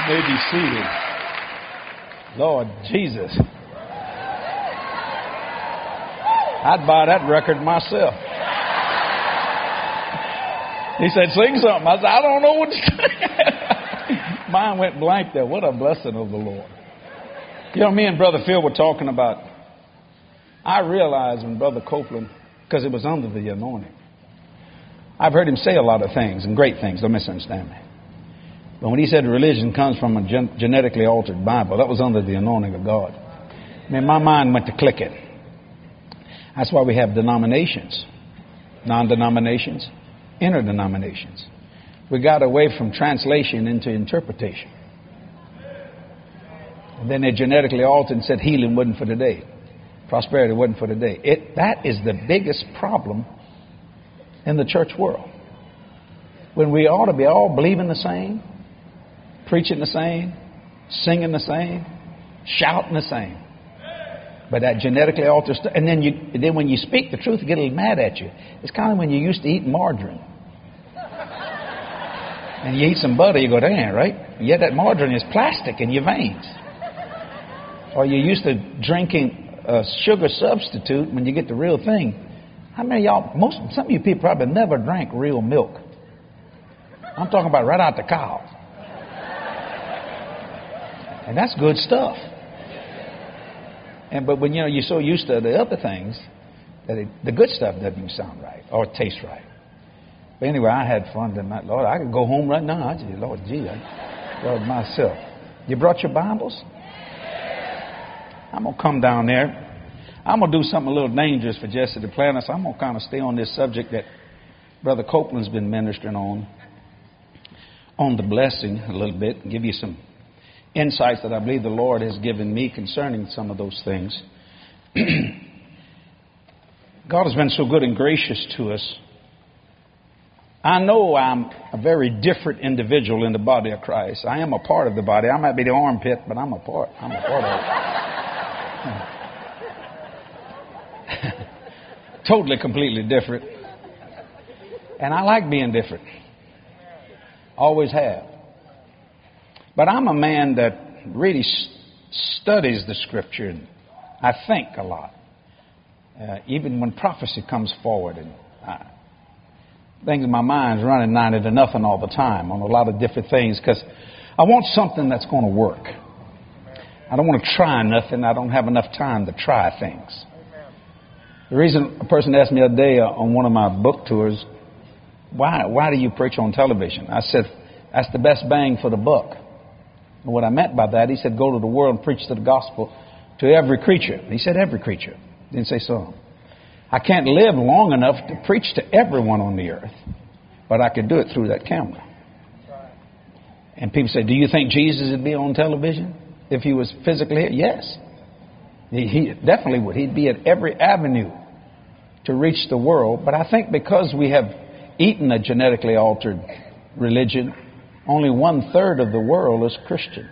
may be seated. Lord Jesus. I'd buy that record myself. He said, sing something. I said, I don't know what to sing. Mine went blank there. What a blessing of the Lord. You know, me and Brother Phil were talking about, I realized when Brother Copeland, because it was under the anointing. I've heard him say a lot of things and great things. Don't misunderstand me. But when he said religion comes from a genetically altered Bible, that was under the anointing of God. Man, my mind went to clicking. That's why we have denominations, non-denominations, interdenominations. We got away from translation into interpretation. And then they genetically altered and said healing wasn't for today. Prosperity wasn't for today. That is the biggest problem in the church world. When we ought to be all believing the same, preaching the same, singing the same, shouting the same. But that genetically altered stuff. And then when you speak the truth, they get a little mad at you. It's kind of when you used to eat margarine. And you eat some butter, you go, damn, right? And yet that margarine is plastic in your veins. Or you're used to drinking a sugar substitute when you get the real thing. How many of y'all, some of you people probably never drank real milk. I'm talking about right out the cow. And that's good stuff. But when you're so used to the other things, that the good stuff doesn't even sound right or taste right. But anyway, I had fun tonight. Lord, I could go home right now. I just, Lord, Lord, myself. You brought your Bibles? I'm going to come down there. I'm going to do something a little dangerous for Jesse the Planner. So I'm going to kind of stay on this subject that Brother Copeland's been ministering on the blessing a little bit, and give you some insights that I believe the Lord has given me concerning some of those things. God has been so good and gracious to us. I know I'm a very different individual in the body of Christ. I am a part of the body. I might be the armpit, but I'm a part of it. Totally, completely different. And I like being different. Always have. But I'm a man that really studies the Scripture. And I think a lot. Even when prophecy comes forward. And things in my mind's running 90 to nothing all the time on a lot of different things. Because I want something that's going to work. I don't want to try nothing. I don't have enough time to try things. The reason a person asked me the other day on one of my book tours, why do you preach on television? I said, that's the best bang for the buck. And what I meant by that, he said, go to the world and preach the gospel to every creature. He said every creature. Didn't say some. I can't live long enough to preach to everyone on the earth, but I could do it through that camera. And people say, do you think Jesus would be on television if he was physically here? Yes. He definitely would. He'd be at every avenue to reach the world. But I think because we have eaten a genetically altered religion, only 1/3 of the world is Christian.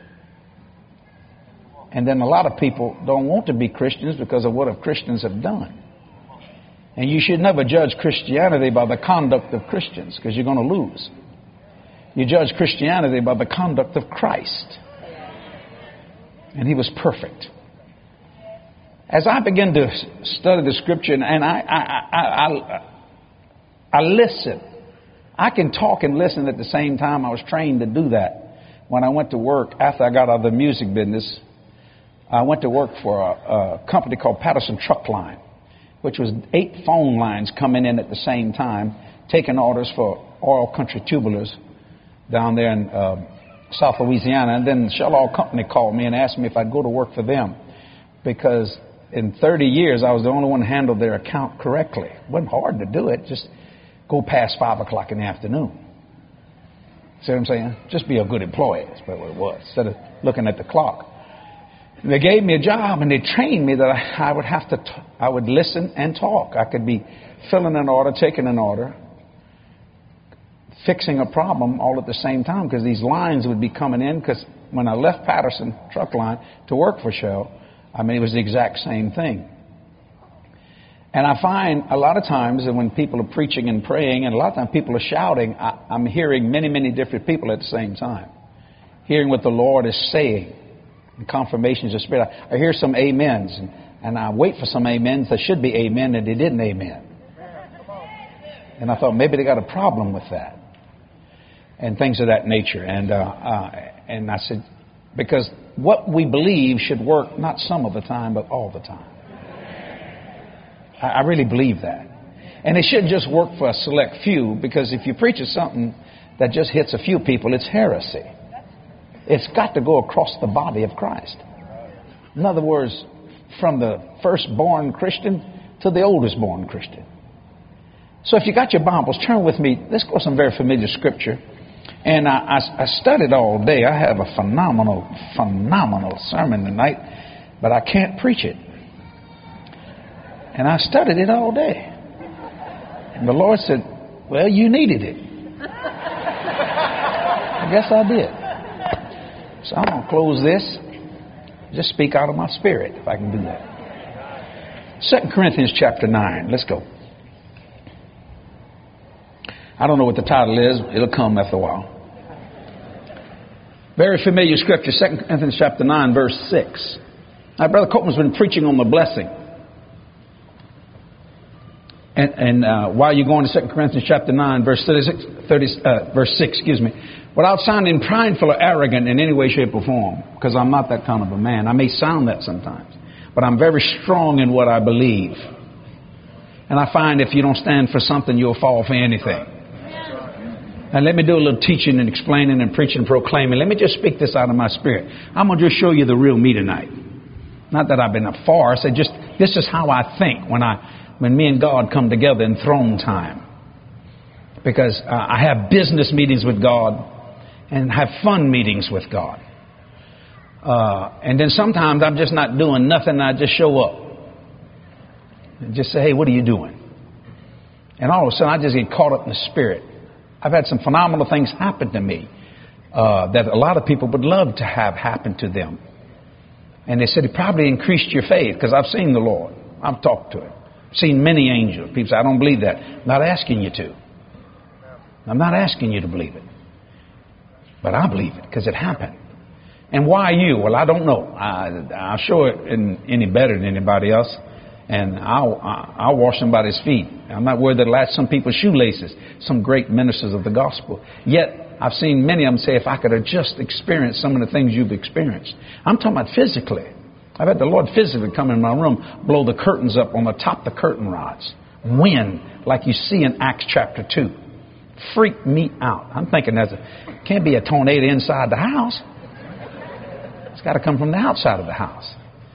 And then a lot of people don't want to be Christians because of what Christians have done. And you should never judge Christianity by the conduct of Christians, because you're going to lose. You judge Christianity by the conduct of Christ. And he was perfect. As I began to study the Scripture, and I listen. I can talk and listen at the same time. I was trained to do that. When I went to work, after I got out of the music business, I went to work for a company called Patterson Truck Line, which was 8 phone lines coming in at the same time, taking orders for Oil Country Tubulars down there in South Louisiana. And then the Shell Oil Company called me and asked me if I'd go to work for them, because in 30 years I was the only one who handled their account correctly. It wasn't hard to do it. Just go past 5 o'clock in the afternoon. See what I'm saying? Just be a good employee. That's what it was. Instead of looking at the clock. And they gave me a job and they trained me that I would listen and talk. I could be filling an order, taking an order, fixing a problem all at the same time, because these lines would be coming in. Because when I left Patterson Truck Line to work for Shell, it was the exact same thing. And I find a lot of times that when people are preaching and praying, and a lot of times people are shouting, I'm hearing many, many different people at the same time. hearing what the Lord is saying. And confirmations of Spirit. I hear some amens. And I wait for some amens. There should be amen, and they didn't amen. And I thought maybe they got a problem with that. And things of that nature. And I said, because what we believe should work not some of the time, but all the time. I really believe that. And it shouldn't just work for a select few, because if you preach something that just hits a few people, it's heresy. It's got to go across the body of Christ. In other words, from the firstborn Christian to the oldest born Christian. So if you got your Bibles, turn with me. Let's go to some very familiar scripture. And I studied all day. I have a phenomenal sermon tonight, but I can't preach it. And I studied it all day. And the Lord said, well, you needed it. I guess I did. So I'm going to close this. Just speak out of my spirit, if I can do that. 2 Corinthians chapter 9. Let's go. I don't know what the title is. It'll come after a while. Very familiar scripture, 2 Corinthians chapter 9, verse 6. Now, Brother Copeland's been preaching on the blessing. And while you're going to 2 Corinthians chapter 9, verse 6, without sounding prideful or arrogant in any way, shape, or form, because I'm not that kind of a man. I may sound that sometimes, but I'm very strong in what I believe. And I find if you don't stand for something, you'll fall for anything. And let me do a little teaching and explaining and preaching and proclaiming. Let me just speak this out of my spirit. I'm going to just show you the real me tonight. Not that I've been a farce. This is how I think when me and God come together in throne time. Because I have business meetings with God and have fun meetings with God. And then sometimes I'm just not doing nothing. I just show up. And just say, hey, what are you doing? And all of a sudden I just get caught up in the spirit. I've had some phenomenal things happen to me that a lot of people would love to have happen to them. And they said it probably increased your faith, because I've seen the Lord. I've talked to Him. I've seen many angels. People say, I don't believe that. I'm not asking you to. I'm not asking you to believe it. But I believe it because it happened. And why you? Well, I don't know. I'll show it any better than anybody else. And I'll wash somebody's feet. I'm not worried that it'll latch some people's shoelaces. Some great ministers of the gospel. Yet, I've seen many of them say, if I could have just experienced some of the things you've experienced. I'm talking about physically. I've had the Lord physically come in my room, blow the curtains up on the top of the curtain rods. Wind, like you see in Acts chapter 2. Freaked me out. I'm thinking can't be a tornado inside the house. It's got to come from the outside of the house.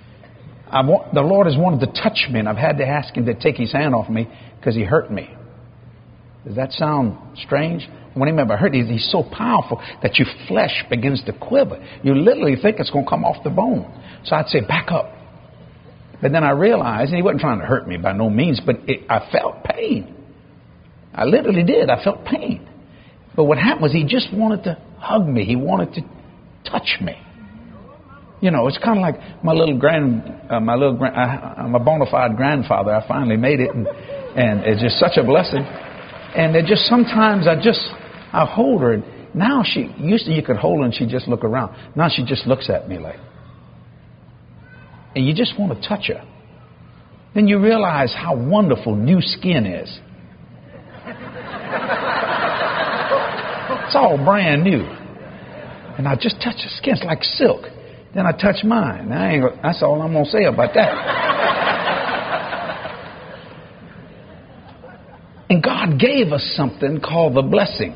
The Lord has wanted to touch me, and I've had to ask Him to take His hand off me because He hurt me. Does that sound strange? When He ever hurt, He's so powerful that your flesh begins to quiver. You literally think it's going to come off the bone. So I'd say, back up. But then I realized, and He wasn't trying to hurt me by no means, but I felt pain. I literally did. I felt pain. But what happened was He just wanted to hug me. He wanted to touch me. You know, it's kind of like I'm a bona fide grandfather. I finally made it, and it's just such a blessing. And it just sometimes I hold her. And now used to you could hold her and she'd just look around. Now she just looks at me like, and you just want to touch her. Then you realize how wonderful new skin is. It's all brand new. And I just touch her skin. It's like silk. Then I touch mine. That's all I'm going to say about that. And God gave us something called the blessing.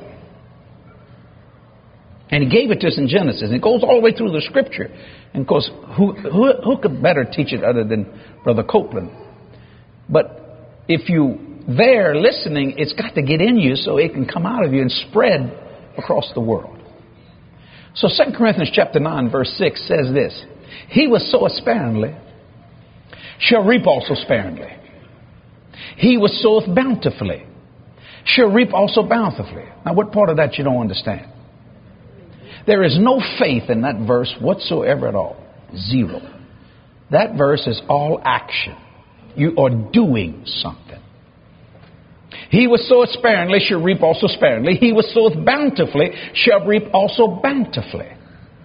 And He gave it to us in Genesis. And it goes all the way through the Scripture. And of course, who could better teach it other than Brother Copeland? But if you there listening, it's got to get in you so it can come out of you and spread across the world. So 2 Corinthians chapter 9 verse 6 says this. He was soweth sparingly, shall reap also sparingly. He was soweth bountifully, shall reap also bountifully. Now what part of that you don't understand? There is no faith in that verse whatsoever at all. Zero. That verse is all action. You are doing something. He was soweth sparingly, shall reap also sparingly. He was soweth bountifully, shall reap also bountifully.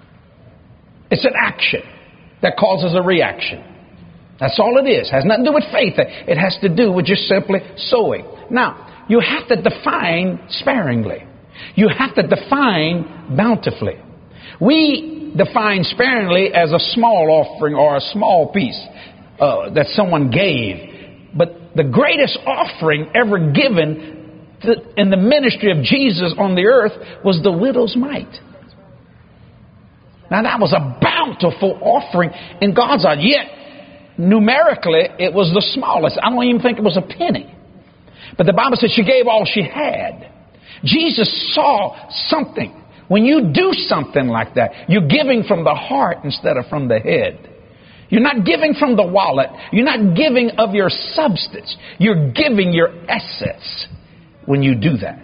It's an action that causes a reaction. That's all it is. It has nothing to do with faith. It has to do with just simply sowing. Now, you have to define sparingly. You have to define bountifully. We define sparingly as a small offering or a small piece that someone gave. But the greatest offering ever given in the ministry of Jesus on the earth was the widow's mite. Now that was a bountiful offering in God's eyes. Yet, numerically, it was the smallest. I don't even think it was a penny. But the Bible says she gave all she had. Jesus saw something. When you do something like that, you're giving from the heart instead of from the head. You're not giving from the wallet. You're not giving of your substance. You're giving your assets when you do that.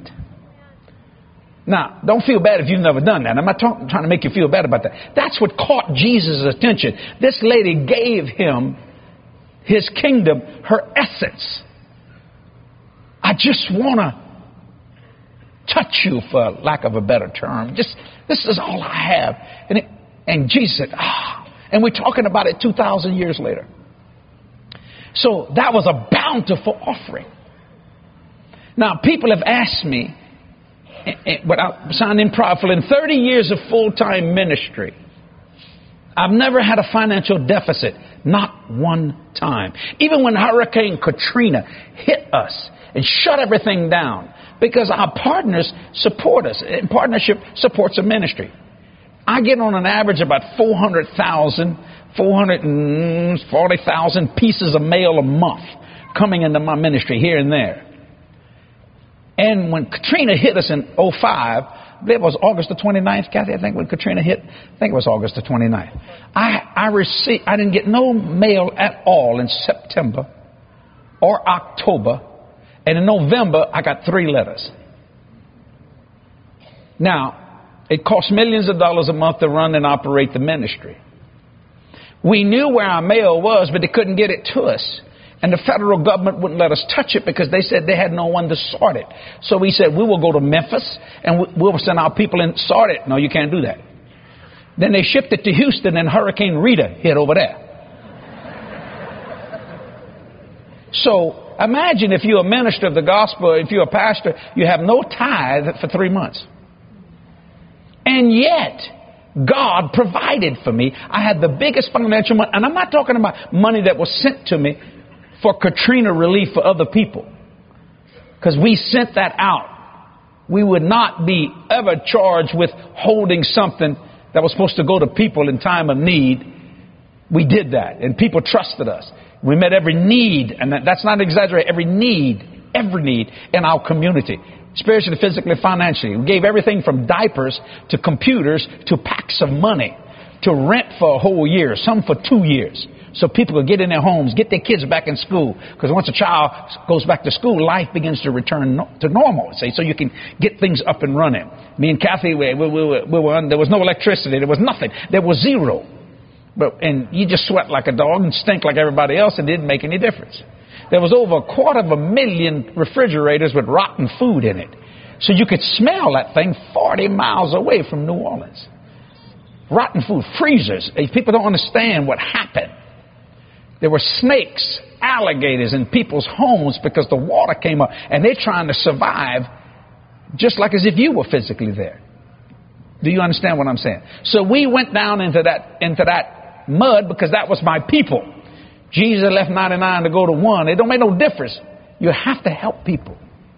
Now, don't feel bad if you've never done that. I'm not trying to make you feel bad about that. That's what caught Jesus' attention. This lady gave him his kingdom, her essence. I just want to touch you, for lack of a better term. This is all I have. And Jesus said, and we're talking about it 2,000 years later. So that was a bountiful offering. Now, people have asked me, without sounding prideful, in 30 years of full-time ministry, I've never had a financial deficit. Not one time. Even when Hurricane Katrina hit us and shut everything down, because our partners support us, and partnership supports a ministry. I get on an average about 440,000 pieces of mail a month coming into my ministry here and there. And when Katrina hit us in 2005, it was August the 29th, Kathy, I think, when Katrina hit. I think it was August the 29th. I didn't get no mail at all in September or October. And in November, I got 3 letters. Now, it costs millions of dollars a month to run and operate the ministry. We knew where our mail was, but they couldn't get it to us. And the federal government wouldn't let us touch it because they said they had no one to sort it. So we said, we will go to Memphis and we'll send our people in to sort it. No, you can't do that. Then they shipped it to Houston and Hurricane Rita hit over there. So imagine if you're a minister of the gospel, if you're a pastor, you have no tithe for 3 months. And yet, God provided for me. I had the biggest financial money. And I'm not talking about money that was sent to me for Katrina relief for other people. Because we sent that out. We would not be ever charged with holding something that was supposed to go to people in time of need. We did that. And people trusted us. We met every need. And that's not exaggerating. Every need in our community. Spiritually, physically, financially. We gave everything from diapers to computers to packs of money to rent for a whole year, some for 2 years. So people could get in their homes, get their kids back in school. Because once a child goes back to school, life begins to return to normal. See? So you can get things up and running. Me and Kathy, there was no electricity. There was nothing. There was zero. And you just sweat like a dog and stink like everybody else. It didn't make any difference. There was over 250,000 refrigerators with rotten food in it. So you could smell that thing 40 miles away from New Orleans. Rotten food, freezers. People don't understand what happened. There were snakes, alligators in people's homes because the water came up. And they're trying to survive just like as if you were physically there. Do you understand what I'm saying? So we went down into that mud because that was my people. Jesus left 99 to go to 1. It don't make no difference. You have to help people.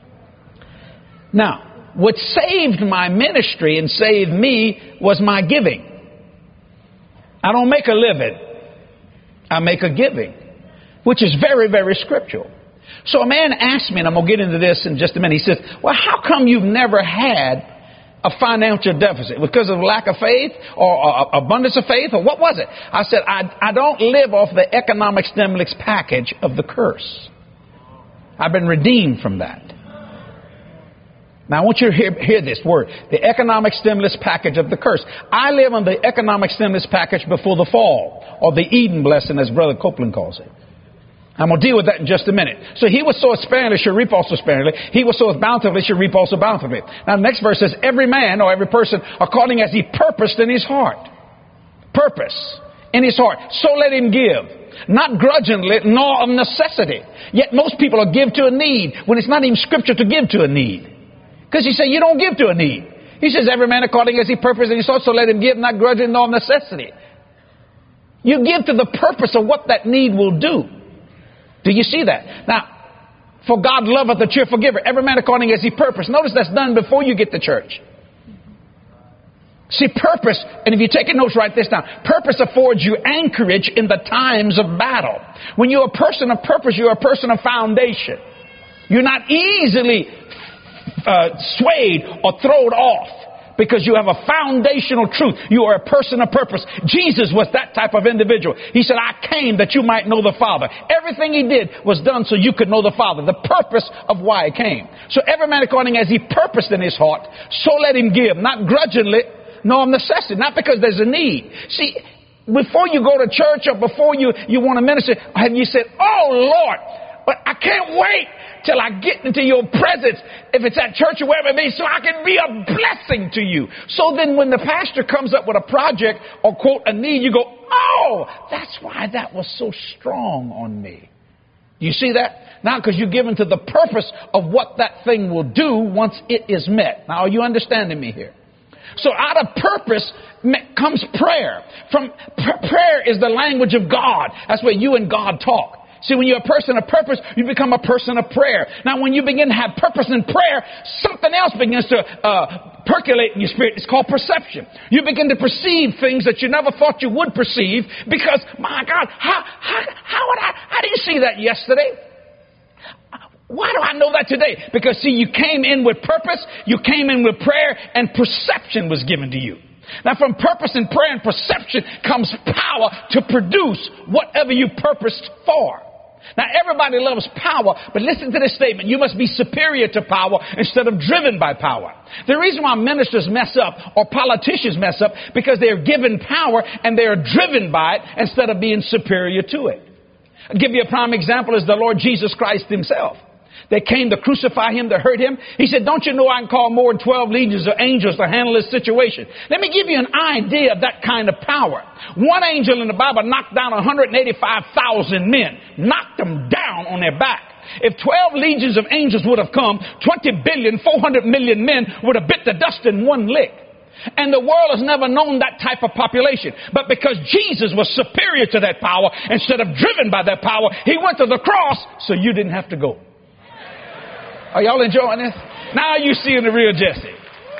Now, what saved my ministry and saved me was my giving. I don't make a living. I make a giving, which is very, very scriptural. So a man asked me, and I'm going to get into this in just a minute. He says, well, how come you've never had a financial deficit? Because of lack of faith or abundance of faith, or what was it? I said, I don't live off the economic stimulus package of the curse. I've been redeemed from that. Now, I want you to hear this word, the economic stimulus package of the curse. I live on the economic stimulus package before the fall, or the Eden blessing, as Brother Copeland calls it. I'm going to deal with that in just a minute. So he was soweth sparingly, should reap also sparingly. He was soweth bountifully, should reap also bountifully. Now the next verse says, every man or every person according as he purposed in his heart. purpose in his heart. So let him give, not grudgingly, nor of necessity. Yet most people will give to a need when it's not even scripture to give to a need. Because he said you don't give to a need. He says every man according as he purpose in his heart, so let him give, not grudgingly, nor of necessity. You give to the purpose of what that need will do. Do you see that? Now, for God loveth a cheerful giver. Every man according as he purpose. Notice that's done before you get to church. See, purpose, and if you're taking notes, write this down. Purpose affords you anchorage in the times of battle. When you're a person of purpose, you're a person of foundation. You're not easily swayed or thrown off. Because you have a foundational truth. You are a person of purpose. Jesus was that type of individual. He said, I came that you might know the Father. Everything he did was done so you could know the Father. The purpose of why he came. So every man according as he purposed in his heart, so let him give. Not grudgingly, nor of necessity. Not because there's a need. See, before you go to church or before you want to minister, have you said, oh Lord, but I can't wait till I get into your presence, if it's at church or wherever it may be, so I can be a blessing to you. So then when the pastor comes up with a project or quote a need, you go, oh, that's why that was so strong on me. You see that? Now, because you're given to the purpose of what that thing will do once it is met. Now, are you understanding me here? So out of purpose comes prayer. Prayer is the language of God. That's where you and God talk. See, when you're a person of purpose, you become a person of prayer. Now, when you begin to have purpose in prayer, something else begins to percolate in your spirit. It's called perception. You begin to perceive things that you never thought you would perceive because, my God, how do you see that yesterday? Why do I know that today? Because, see, you came in with purpose, you came in with prayer, and perception was given to you. Now, from purpose and prayer and perception comes power to produce whatever you purposed for. Now, everybody loves power, but listen to this statement. You must be superior to power instead of driven by power. The reason why ministers mess up or politicians mess up because they're given power and they're driven by it instead of being superior to it. I'll give you a prime example is the Lord Jesus Christ himself. They came to crucify him, to hurt him. He said, don't you know I can call more than 12 legions of angels to handle this situation? Let me give you an idea of that kind of power. One angel in the Bible knocked down 185,000 men, knocked them down on their back. If 12 legions of angels would have come, 20 billion, 400 million men would have bit the dust in one lick. And the world has never known that type of population. But because Jesus was superior to that power, instead of driven by that power, he went to the cross so you didn't have to go. Are y'all enjoying this? Now you see the real Jesse.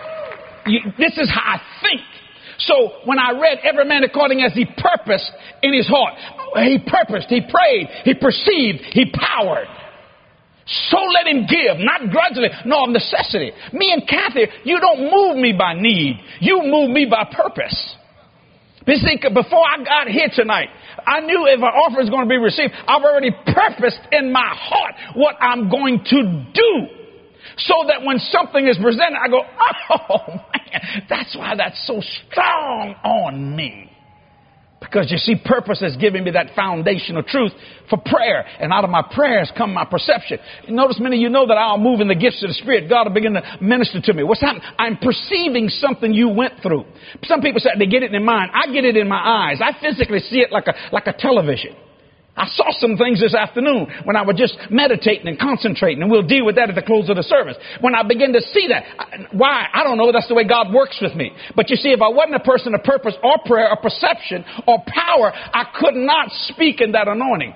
This is how I think. So when I read every man according as he purposed in his heart, he purposed, he prayed, he perceived, he powered. So let him give, not grudgingly, nor of necessity. Me and Kathy, you don't move me by need. You move me by purpose. You see, before I got here tonight, I knew if an offer is going to be received, I've already purposed in my heart what I'm going to do. So that when something is presented, I go, oh, man, that's why that's so strong on me. Because you see, purpose has given me that foundational truth for prayer. And out of my prayers come my perception. Notice many of you know that I'll move in the gifts of the Spirit. God will begin to minister to me. What's happening? I'm perceiving something you went through. Some people say they get it in their mind. I get it in my eyes. I physically see it like a television. I saw some things this afternoon when I was just meditating and concentrating, and we'll deal with that at the close of the service. When I begin to see that, why? I don't know. That's the way God works with me. But you see, if I wasn't a person of purpose or prayer or perception or power, I could not speak in that anointing.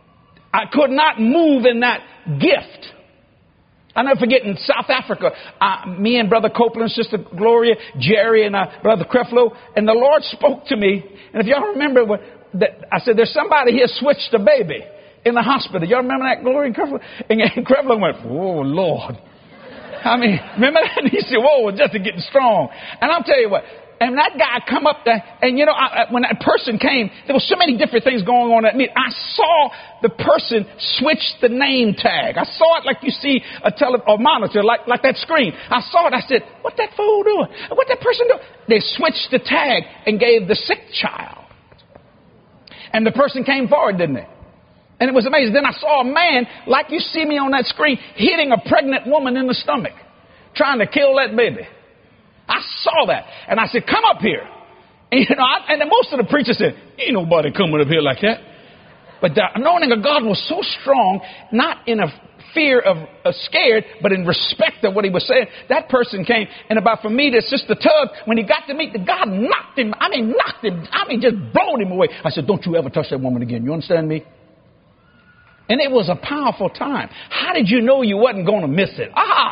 I could not move in that gift. I'll never forget in South Africa, me and Brother Copeland, Sister Gloria, Jerry, and Brother Creflo, and the Lord spoke to me. And if y'all remember I said, there's somebody here switched a baby in the hospital. Y'all remember that, Gloria and Creflo? And Creflo went, oh, Lord. I mean, remember that? And he said, whoa, just getting strong. And I'll tell you what. And that guy come up there, and you know, when that person came, there was so many different things going on at me. I saw the person switch the name tag. I saw it like you see a monitor, like that screen. I saw it. I said, what that fool doing? What that person doing? They switched the tag and gave the sick child. And the person came forward, didn't they? And it was amazing. Then I saw a man, like you see me on that screen, hitting a pregnant woman in the stomach, trying to kill that baby. I saw that. And I said, come up here. And, and most of the preachers said, ain't nobody coming up here like that. But the anointing of God was so strong, not in a fear of scared, but in respect of what he was saying. That person came, and about for me, to Sister Tug, when he got to meet the God, knocked him, just blowed him away. I said, don't you ever touch that woman again. You understand me? And it was a powerful time. How did you know you wasn't going to miss it?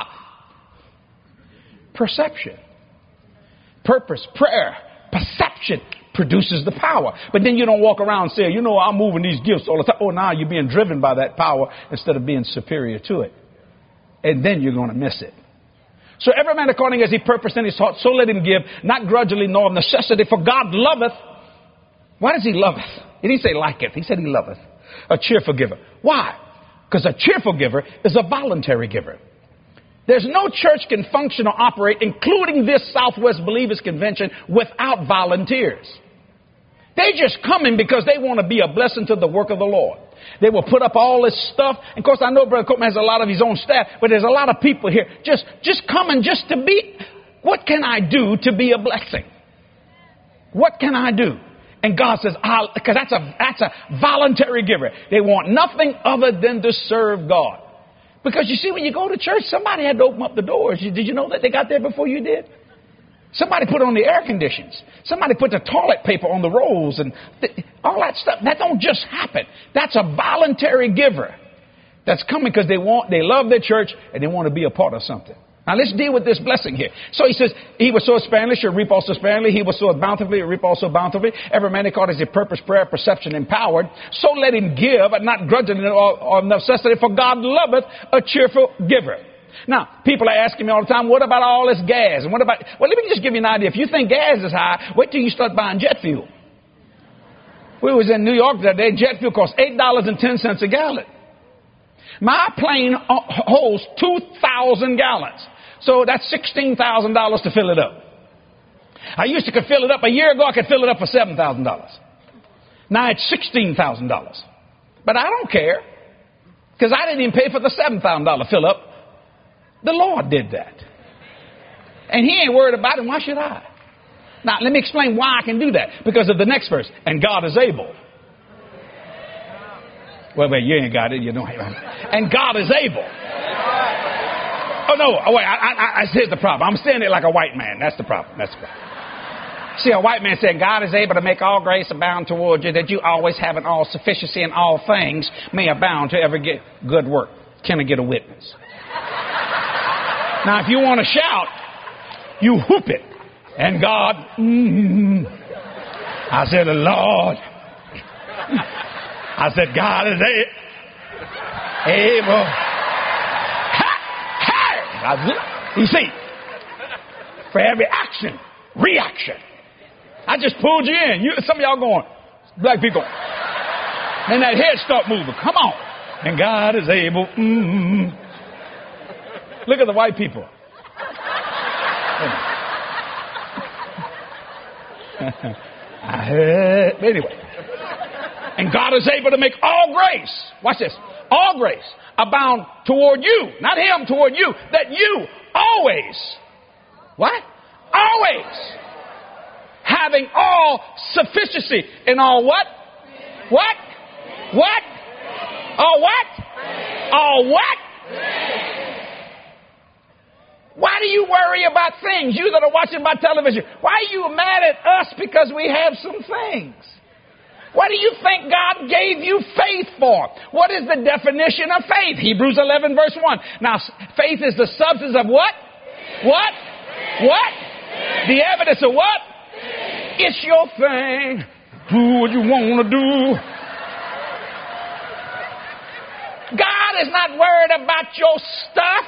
Perception. Purpose, prayer, perception produces the power. But then you don't walk around and say, I'm moving these gifts all the time. Oh, now you're being driven by that power instead of being superior to it. And then you're going to miss it. So every man according as he purposed in his heart, so let him give, not grudgingly nor of necessity, for God loveth. Why does he loveth? He didn't say liketh. He said he loveth. A cheerful giver. Why? Because a cheerful giver is a voluntary giver. There's no church can function or operate, including this Southwest Believers Convention, without volunteers. They're just coming because they want to be a blessing to the work of the Lord. They will put up all this stuff. And of course, I know Brother Copeman has a lot of his own staff, but there's a lot of people here just coming just to be. What can I do to be a blessing? What can I do? And God says, because that's a voluntary giver. They want nothing other than to serve God. Because you see, when you go to church, somebody had to open up the doors. Did you know that they got there before you did? Somebody put on the air conditions. Somebody put the toilet paper on the rolls and all that stuff. That don't just happen. That's a voluntary giver that's coming because they love their church and they want to be a part of something. Now let's deal with this blessing here. So he says, he was sowed sparingly, shall reap also sparingly. He was sowed bountifully, reap also bountifully. Every man according to his purpose, prayer, perception, empowered. So let him give, and not grudgingly or of necessity, for God loveth a cheerful giver. Now, people are asking me all the time, what about all this gas? And what about, well, let me just give you an idea. If you think gas is high, wait till you start buying jet fuel. We was in New York the other day. Jet fuel costs $8.10 a gallon. My plane holds 2,000 gallons. So that's $16,000 to fill it up. I used to could fill it up. A year ago, I could fill it up for $7,000. Now it's $16,000. But I don't care because I didn't even pay for the $7,000 fill up. The Lord did that. And he ain't worried about it. Why should I? Now, let me explain why I can do that. Because of the next verse. And God is able. Wait, you ain't got it. You don't. And God is able. Oh, no. Oh, wait. I here's the problem. I'm saying it like a white man. That's the problem. See, a white man said, God is able to make all grace abound toward you, that you always have an all sufficiency in all things may abound to every good work. Can I get a witness? Now, if you want to shout, you whoop it. And God, I said, Lord. I said, God is able. You see, for every action, reaction. I just pulled you in. Some of y'all going, black people. And that head start moving. Come on. And God is able. Look at the white people. I heard. Anyway. And God is able to make all grace. Watch this. All grace abound toward you. Not him, toward you. That you always. What? Always. Having all sufficiency in all what? What? What? All what? All what? Why do you worry about things? You that are watching by television. Why are you mad at us because we have some things? What do you think God gave you faith for? What is the definition of faith? Hebrews 11 verse 1. Now, faith is the substance of what? What? What? The evidence of what? It's your thing. Do what you want to do. God is not worried about your stuff.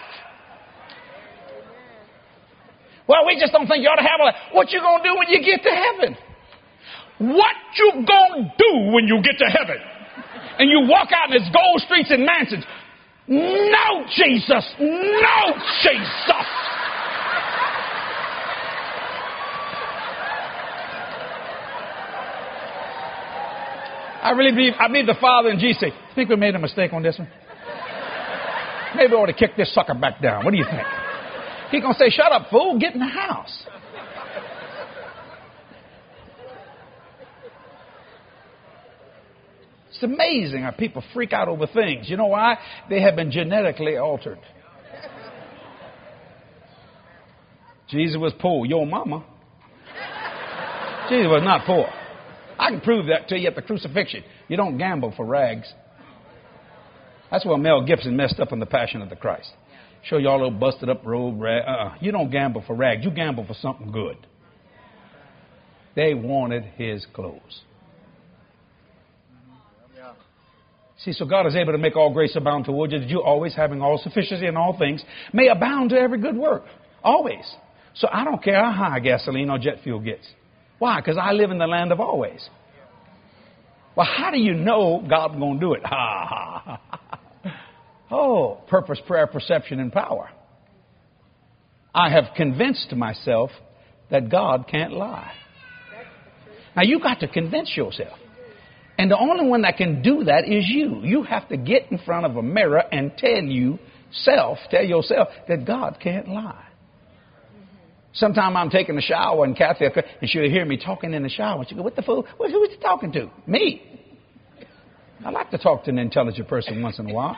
Well, we just don't think you ought to have a... What you going to do when you get to heaven? What you going to do when you get to heaven? And you walk out in its gold streets and mansions. No, Jesus. No, Jesus. I believe the Father and Jesus say, I think we made a mistake on this one. Maybe we ought to kick this sucker back down. What do you think? He's going to say, shut up, fool. Get in the house. It's amazing how people freak out over things. You know why? They have been genetically altered. Jesus was poor. Your mama. Jesus was not poor. I can prove that to you at the crucifixion. You don't gamble for rags. That's why Mel Gibson messed up in The Passion of the Christ. Show you all a little busted up robe rag. You don't gamble for rags. You gamble for something good. They wanted his clothes. See, so God is able to make all grace abound toward you, that you always, having all sufficiency in all things, may abound to every good work. Always. So I don't care how high gasoline or jet fuel gets. Why? Because I live in the land of always. Well, how do you know God's going to do it? Ha, ha, ha. Oh, purpose, prayer, perception, and power. I have convinced myself that God can't lie. Now, you got to convince yourself. And the only one that can do that is you. You have to get in front of a mirror and tell yourself that God can't lie. Sometime I'm taking a shower and Kathy, and she'll hear me talking in the shower. And she'll go, what the fool? Who is he talking to? Me. I like to talk to an intelligent person once in a while.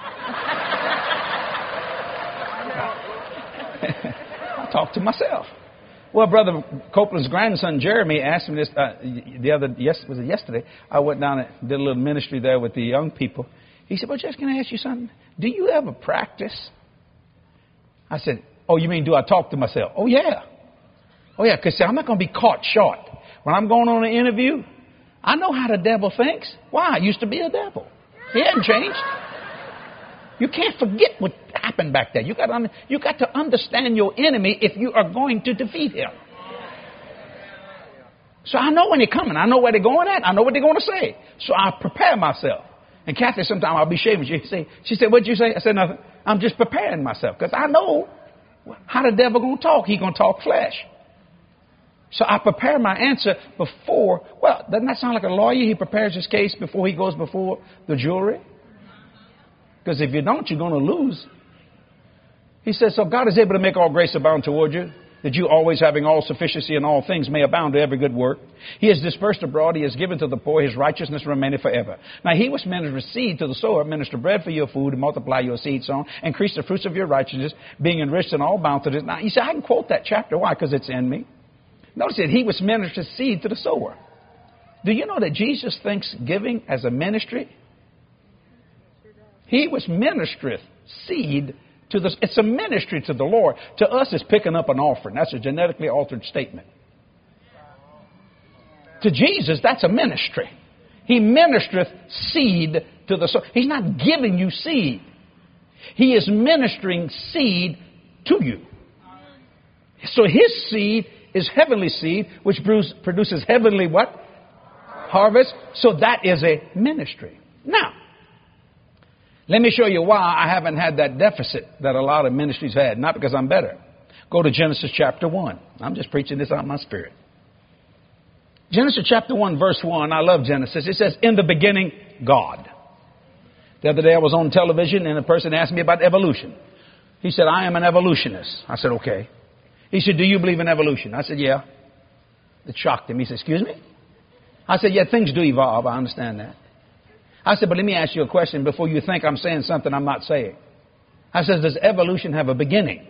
I talk to myself. Well, Brother Copeland's grandson, Jeremy, asked me this yesterday. I went down and did a little ministry there with the young people. He said, well, Jess, can I ask you something? Do you ever practice? I said, oh, you mean do I talk to myself? Oh, yeah. Oh, yeah, because I'm not going to be caught short. When I'm going on an interview, I know how the devil thinks. Why? I used to be a devil. He hadn't changed. You can't forget what happened back there. You got to understand your enemy if you are going to defeat him. So I know when they're coming. I know where they're going at. I know what they're going to say. So I prepare myself. And Kathy, sometimes I'll be shaving. She said, what'd you say? I said, nothing. I'm just preparing myself because I know how the devil going to talk. He's going to talk flesh. So I prepare my answer before. Well, doesn't that sound like a lawyer? He prepares his case before he goes before the jury. Because if you don't, you're going to lose. He says, so God is able to make all grace abound toward you, that you always having all sufficiency in all things may abound to every good work. He has dispersed abroad. He has given to the poor. His righteousness remaineth forever. Now he which ministered seed to the sower, minister bread for your food, and multiply your seed sown, increase the fruits of your righteousness, being enriched in all bounties. Now you say, I can quote that chapter. Why? Because it's in me. Notice that he which ministered seed to the sower. Do you know that Jesus thinks giving as a ministry? He which ministereth seed to the... It's a ministry to the Lord. To us, it's picking up an offering. That's a genetically altered statement. To Jesus, that's a ministry. He ministereth seed to the sower. He's not giving you seed. He is ministering seed to you. So his seed is heavenly seed, which produces heavenly what? Harvest. So that is a ministry. Now, let me show you why I haven't had that deficit that a lot of ministries had. Not because I'm better. Go to Genesis chapter 1. I'm just preaching this out of my spirit. Genesis chapter 1, verse 1. I love Genesis. It says, in the beginning, God. The other day I was on television and a person asked me about evolution. He said, I am an evolutionist. I said, okay. He said, do you believe in evolution? I said, yeah. It shocked him. He said, excuse me? I said, yeah, things do evolve. I understand that. I said, but let me ask you a question before you think I'm saying something I'm not saying. I said, does evolution have a beginning?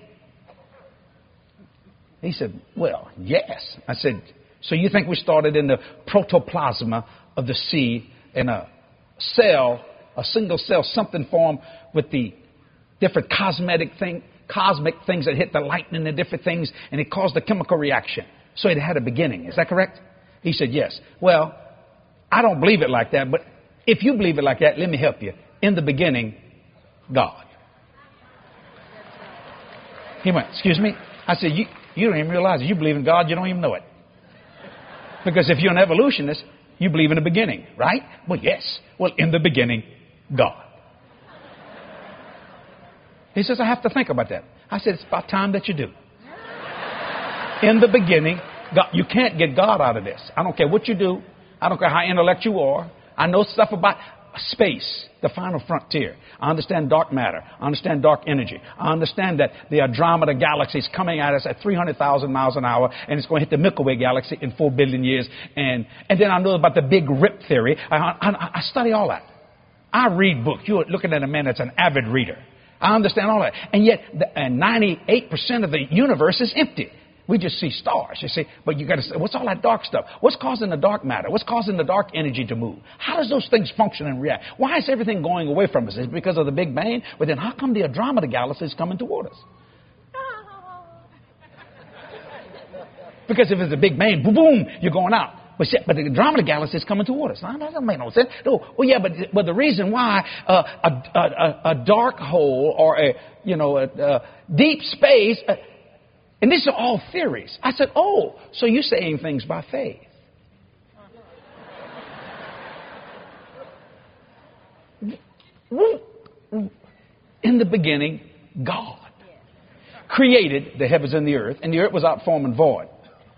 He said, well, yes. I said, so you think we started in the protoplasma of the seed in a cell, a single cell, something formed with the different cosmic things that hit the light and the different things, and it caused a chemical reaction. So it had a beginning. Is that correct? He said, yes. Well, I don't believe it like that, but if you believe it like that, let me help you. In the beginning, God. He went, excuse me? I said, you don't even realize it. You believe in God, you don't even know it. Because if you're an evolutionist, you believe in the beginning, right? Well, yes. Well, in the beginning, God. He says, I have to think about that. I said, it's about time that you do. In the beginning, God. You can't get God out of this. I don't care what you do. I don't care how intellectual you are. I know stuff about space, the final frontier. I understand dark matter. I understand dark energy. I understand that the Andromeda galaxy is coming at us at 300,000 miles an hour, and it's going to hit the Milky Way galaxy in 4 billion years. And then I know about the Big Rip theory. I study all that. I read books. You're looking at a man that's an avid reader. I understand all that. And yet, 98% of the universe is empty. We just see stars, you see. But you got to say, what's all that dark stuff? What's causing the dark matter? What's causing the dark energy to move? How does those things function and react? Why is everything going away from us? Is it because of the Big Bang? But then how come the Andromeda Galaxy is coming toward us? Because if it's a Big Bang, boom, boom, you're going out. But the Andromeda Galaxy is coming toward us. Now, that doesn't make no sense. No. Well, yeah, but the reason why a dark hole or a deep space, and these are all theories. I said, oh, so you're saying things by faith. In the beginning, God created the heavens and the earth was without form and void.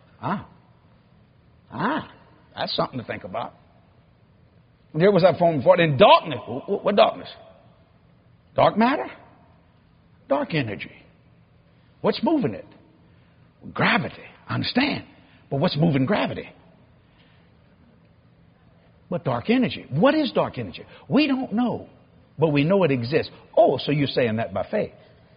That's something to think about. And the earth was without form and void. And darkness, what darkness? Dark matter? Dark energy. What's moving it? Gravity. I understand. But what's moving gravity? But dark energy. What is dark energy? We don't know. But we know it exists. Oh, so you're saying that by faith.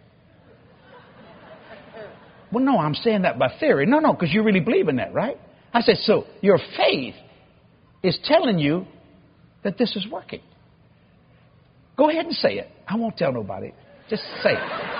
Well, no, I'm saying that by theory. No, because you really believe in that, right? I said, so your faith is telling you that this is working. Go ahead and say it. I won't tell nobody. Just say it.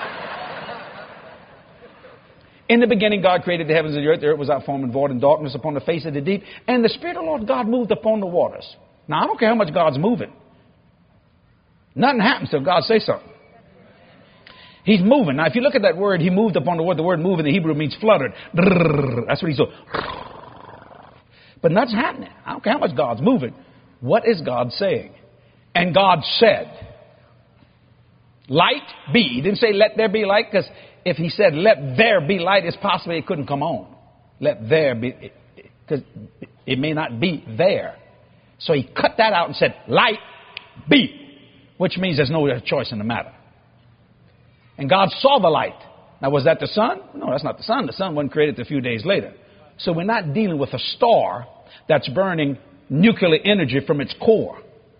In the beginning, God created the heavens and the earth. The earth was without form and void, and darkness upon the face of the deep. And the Spirit of the Lord God moved upon the waters. Now, I don't care how much God's moving. Nothing happens till God says something. He's moving. Now, if you look at that word, he moved upon the word move in the Hebrew means fluttered. That's what he's doing. But nothing's happening. I don't care how much God's moving. What is God saying? And God said, light be. He didn't say let there be light, because if he said let there be light, it's possible it couldn't come on. Let there be, because it may not be there. So he cut that out and said light be, which means there's no choice in the matter. And God saw the light. Now, was that the sun? No, that's not the sun. The sun wasn't created a few days later. So we're not dealing with a star that's burning nuclear energy from its core.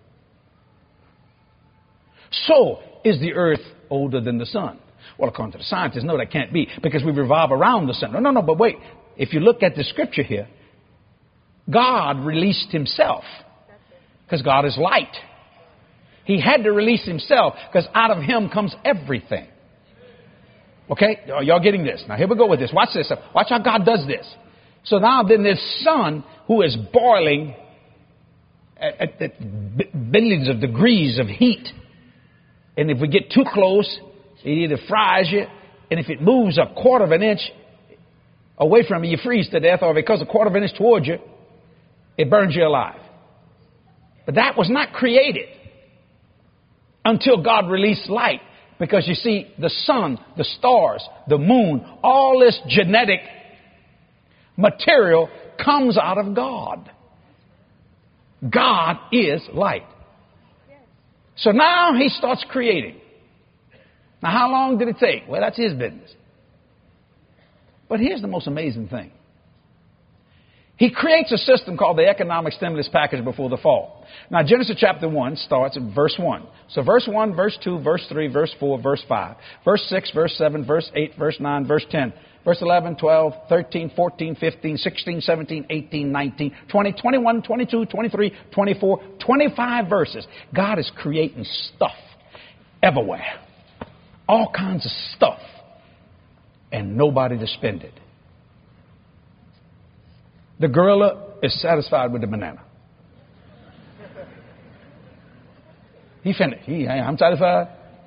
So, is the earth older than the sun? Well, according to the scientists, no, that can't be, because we revolve around the sun. No, but wait. If you look at the scripture here, God released himself, because God is light. He had to release himself, because out of him comes everything. Okay? Are y'all getting this? Now, here we go with this. Watch this. Watch how God does this. So now then this sun, who is boiling at billions of degrees of heat, and if we get too close, it either fries you, and if it moves a quarter of an inch away from you, you freeze to death, or if it comes a quarter of an inch towards you, it burns you alive. But that was not created until God released light. Because you see, the sun, the stars, the moon, all this genetic material comes out of God. God is light. So now he starts creating. Now, how long did it take? Well, that's his business. But here's the most amazing thing. He creates a system called the economic stimulus package before the fall. Now, Genesis chapter 1 starts at verse 1. So verse 1, verse 2, verse 3, verse 4, verse 5, verse 6, verse 7, verse 8, verse 9, verse 10, verse 11, 12, 13, 14, 15, 16, 17, 18, 19, 20, 21, 22, 23, 24, 25 verses. God is creating stuff everywhere. All kinds of stuff. And nobody to spend it. The gorilla is satisfied with the banana. He finished. I'm satisfied.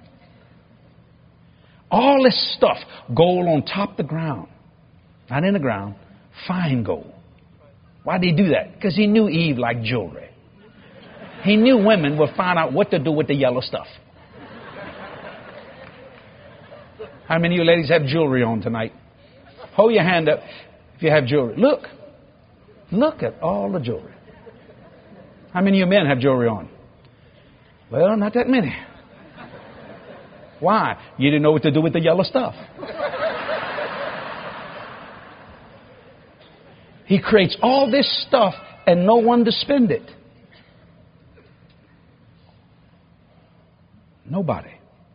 All this stuff, gold on top of the ground, not in the ground, fine gold. Why did he do that? Because he knew Eve liked jewelry. He knew women would find out what to do with the yellow stuff. How many of you ladies have jewelry on tonight? Hold your hand up if you have jewelry. Look at all the jewelry. How many of you men have jewelry on? Well, not that many. Why? You didn't know what to do with the yellow stuff. He creates all this stuff and no one to spend it. Nobody.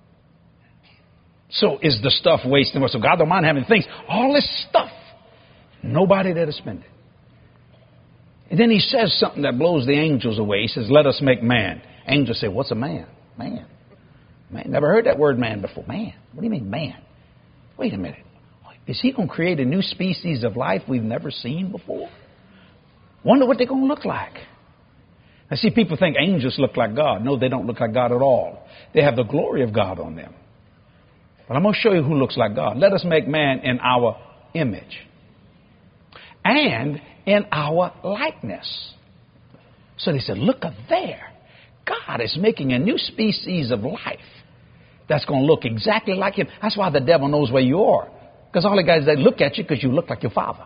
So is the stuff wasting? So God don't mind having things. All this stuff. Nobody there to spend it. And then he says something that blows the angels away. He says, let us make man. Angels say, what's a man? Man. Never heard that word man before. Man. What do you mean man? Wait a minute. Is he going to create a new species of life we've never seen before? Wonder what they're going to look like. I see people think angels look like God. No, they don't look like God at all. They have the glory of God on them. But I'm going to show you who looks like God. Let us make man in our image and in our likeness. So they said, look up there. God is making a new species of life that's going to look exactly like him. That's why the devil knows where you are. Because all the guys, they look at you because you look like your father.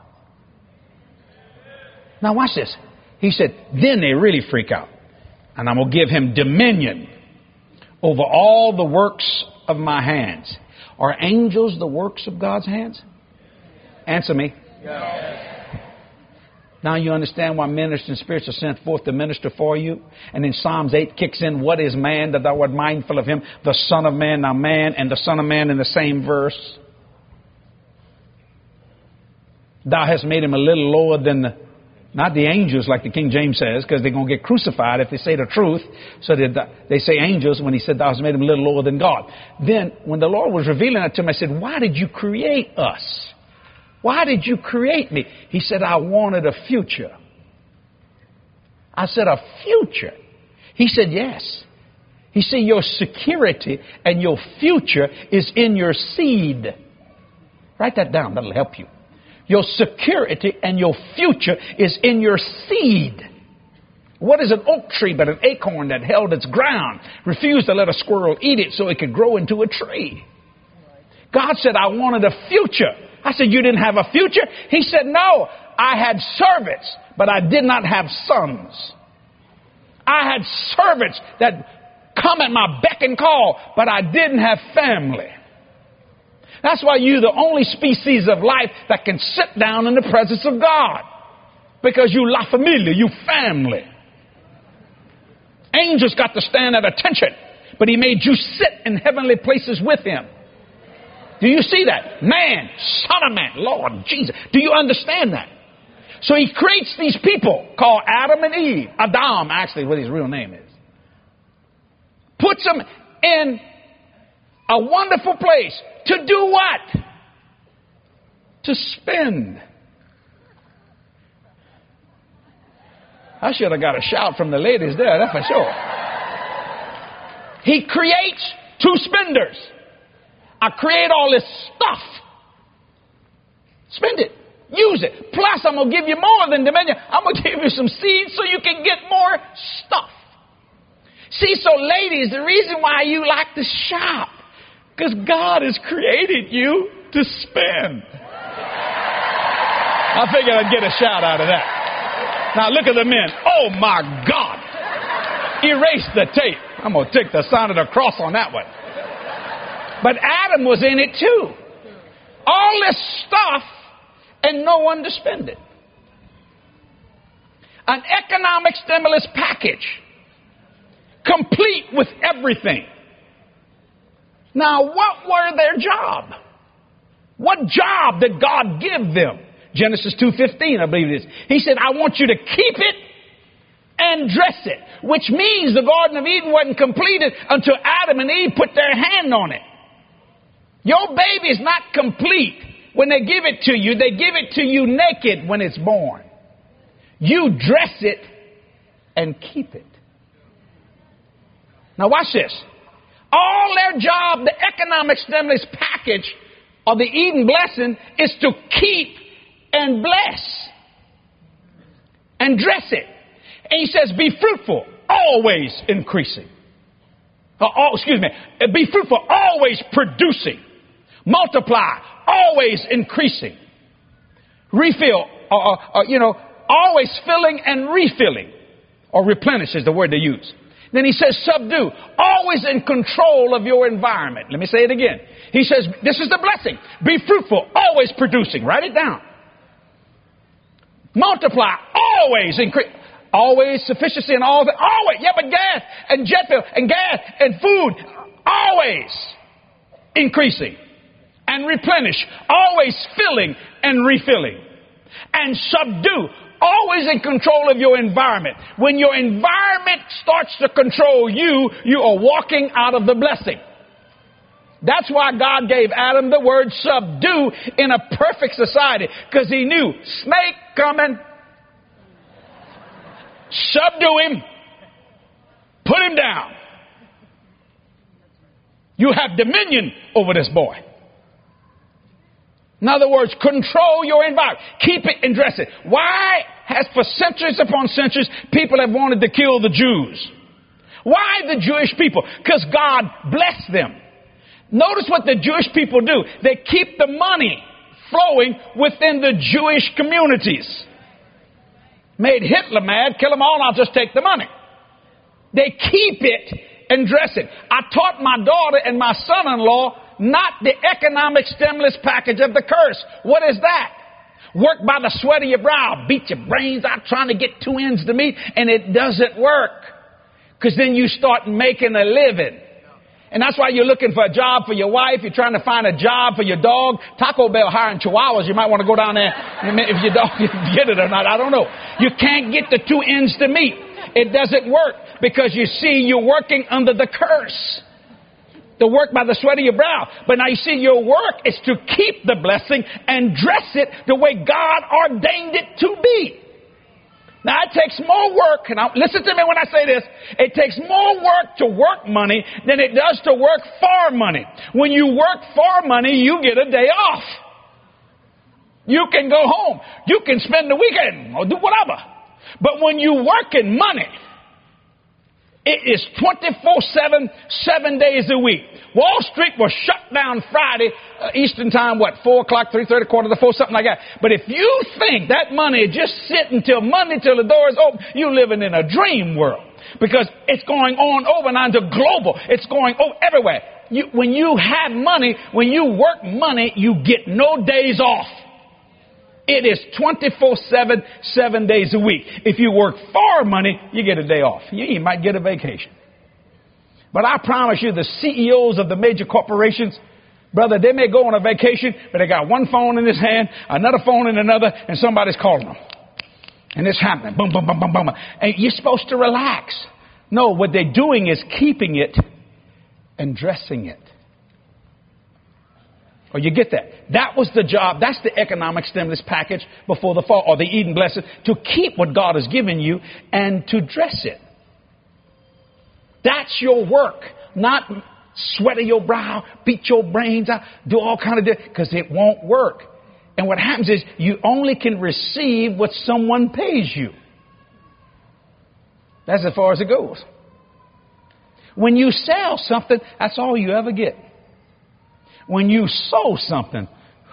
Now watch this. He said, then they really freak out. And I'm going to give him dominion over all the works of my hands. Are angels the works of God's hands? Answer me. Yes. Now you understand why ministering spirits are sent forth to minister for you. And then Psalms 8 kicks in. What is man that thou art mindful of him? The Son of Man. Now man and the Son of Man in the same verse. Thou hast made him a little lower than not the angels like the King James says, because they're going to get crucified if they say the truth. So they say angels when he said thou hast made him a little lower than God. Then when the Lord was revealing that to him, I said, why did you create us? Why did you create me? He said, I wanted a future. I said, a future? He said, yes. He said, your security and your future is in your seed. Write that down. That'll help you. Your security and your future is in your seed. What is an oak tree but an acorn that held its ground, refused to let a squirrel eat it so it could grow into a tree? God said, I wanted a future. I said, you didn't have a future? He said, no, I had servants, but I did not have sons. I had servants that come at my beck and call, but I didn't have family. That's why you're the only species of life that can sit down in the presence of God. Because you la familia, you family. Angels got to stand at attention, but he made you sit in heavenly places with him. Do you see that? Man, Son of Man, Lord Jesus. Do you understand that? So he creates these people called Adam and Eve. Adam, actually, what his real name is. Puts them in a wonderful place. To do what? To spend. I should have got a shout from the ladies there, that's for sure. He creates two spenders. I create all this stuff. Spend it. Use it. Plus, I'm going to give you more than dominion. I'm going to give you some seeds so you can get more stuff. See, so ladies, the reason why you like to shop, because God has created you to spend. I figured I'd get a shout out of that. Now look at the men. Oh my God. Erase the tape. I'm going to take the sign of the cross on that one. But Adam was in it too. All this stuff and no one to spend it. An economic stimulus package. Complete with everything. Now, what were their job? What job did God give them? Genesis 2:15, I believe it is. He said, I want you to keep it and dress it. Which means the Garden of Eden wasn't completed until Adam and Eve put their hand on it. Your baby is not complete when they give it to you. They give it to you naked when it's born. You dress it and keep it. Now watch this. All their job, the economic stimulus package of the Eden blessing is to keep and bless and dress it. And he says, be fruitful, always increasing. Be fruitful, always producing. Multiply, always increasing. Refill, always filling and refilling. Or replenish is the word they use. Then he says, subdue, always in control of your environment. Let me say it again. He says, this is the blessing. Be fruitful, always producing. Write it down. Multiply, always increase. Always sufficiency in all that. Always. Yeah, but gas and jet fuel and gas and food. always increasing and replenish, always filling and refilling. And subdue, always in control of your environment. When your environment starts to control you, you are walking out of the blessing. That's why God gave Adam the word subdue in a perfect society, because he knew snake coming. Subdue him. Put him down. You have dominion over this boy. In other words, control your environment. Keep it and dress it. Why has for centuries upon centuries people have wanted to kill the Jews? Why the Jewish people? Because God blessed them. Notice what the Jewish people do. They keep the money flowing within the Jewish communities. Made Hitler mad, kill them all, I'll just take the money. They keep it and dress it. I taught my daughter and my son-in-law not the economic stimulus package of the curse. What is that? Work by the sweat of your brow. Beat your brains out trying to get two ends to meet, and it doesn't work. Because then you start making a living. And that's why you're looking for a job for your wife. You're trying to find a job for your dog. Taco Bell hiring chihuahuas. You might want to go down there if your dog can get it or not. I don't know. You can't get the two ends to meet. It doesn't work because you see you're working under the curse. The work by the sweat of your brow. But now you see your work is to keep the blessing and dress it the way God ordained it to be. Now, it takes more work, and listen to me when I say this, it takes more work to work money than it does to work for money. When you work for money, you get a day off. You can go home. You can spend the weekend or do whatever. But when you work in money, it is 24/7, 7 days a week. Wall Street was shut down Friday, Eastern time, 4 o'clock, 3:30, 3:45, something like that. But if you think that money just sit until Monday till the doors open, you're living in a dream world. Because it's going on over now into global. It's going over everywhere. When you have money, when you work money, you get no days off. It is 24/7, 7 days a week. If you work for money, you get a day off. You might get a vacation. But I promise you, the CEOs of the major corporations, brother, they may go on a vacation, but they got one phone in his hand, another phone in another, and somebody's calling them. And it's happening. Boom, boom, boom, boom, boom. And you're supposed to relax. No, what they're doing is keeping it and dressing it. Or you get that? That was the job. That's the economic stimulus package before the fall, or the Eden blessing, to keep what God has given you and to dress it. That's your work, not sweat of your brow, beat your brains out, do all kind of because it won't work. And what happens is you only can receive what someone pays you. That's as far as it goes. When you sell something, that's all you ever get. When you sow something,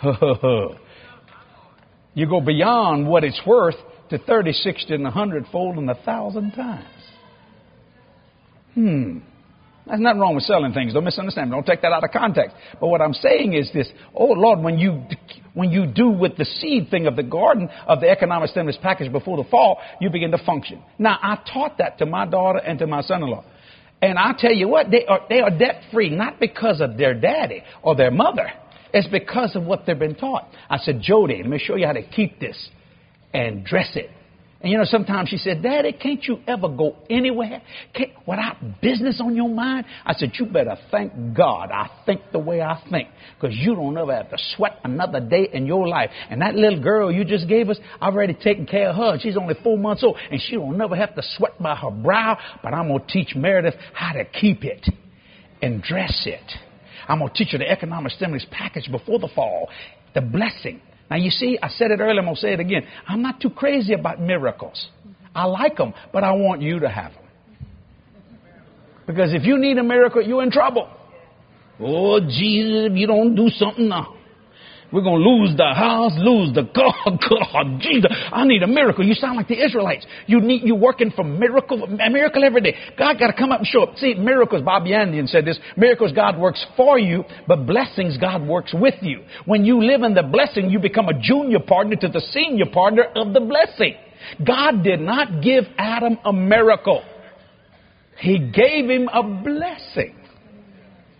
you go beyond what it's worth to 30, 60, and 100-fold and 1,000 times. There's nothing wrong with selling things. Don't misunderstand me. Don't take that out of context. But what I'm saying is this. Oh, Lord, when you do with the seed thing of the garden, of the economic stimulus package before the fall, you begin to function. Now, I taught that to my daughter and to my son-in-law. And I'll tell you what, they are debt-free, not because of their daddy or their mother. It's because of what they've been taught. I said, Jody, let me show you how to keep this and dress it. And sometimes she said, Daddy, can't you ever go anywhere without business on your mind? I said, you better thank God I think the way I think, because you don't ever have to sweat another day in your life. And that little girl you just gave us, I've already taken care of her. She's only 4 months old, and she don't never have to sweat by her brow. But I'm going to teach Meredith how to keep it and dress it. I'm going to teach her the economic stimulus package before the fall, the blessing. Now, you see, I said it earlier, I'm going to say it again. I'm not too crazy about miracles. I like them, but I want you to have them. Because if you need a miracle, you're in trouble. Oh, Jesus, if you don't do something now, we're going to lose the house, lose the car. God, Jesus, I need a miracle. You sound like the Israelites. You're working for a miracle every day. God got to come up and show up. See, miracles, Bob Yandian said this, miracles God works for you, but blessings God works with you. When you live in the blessing, you become a junior partner to the senior partner of the blessing. God did not give Adam a miracle. He gave him a blessing.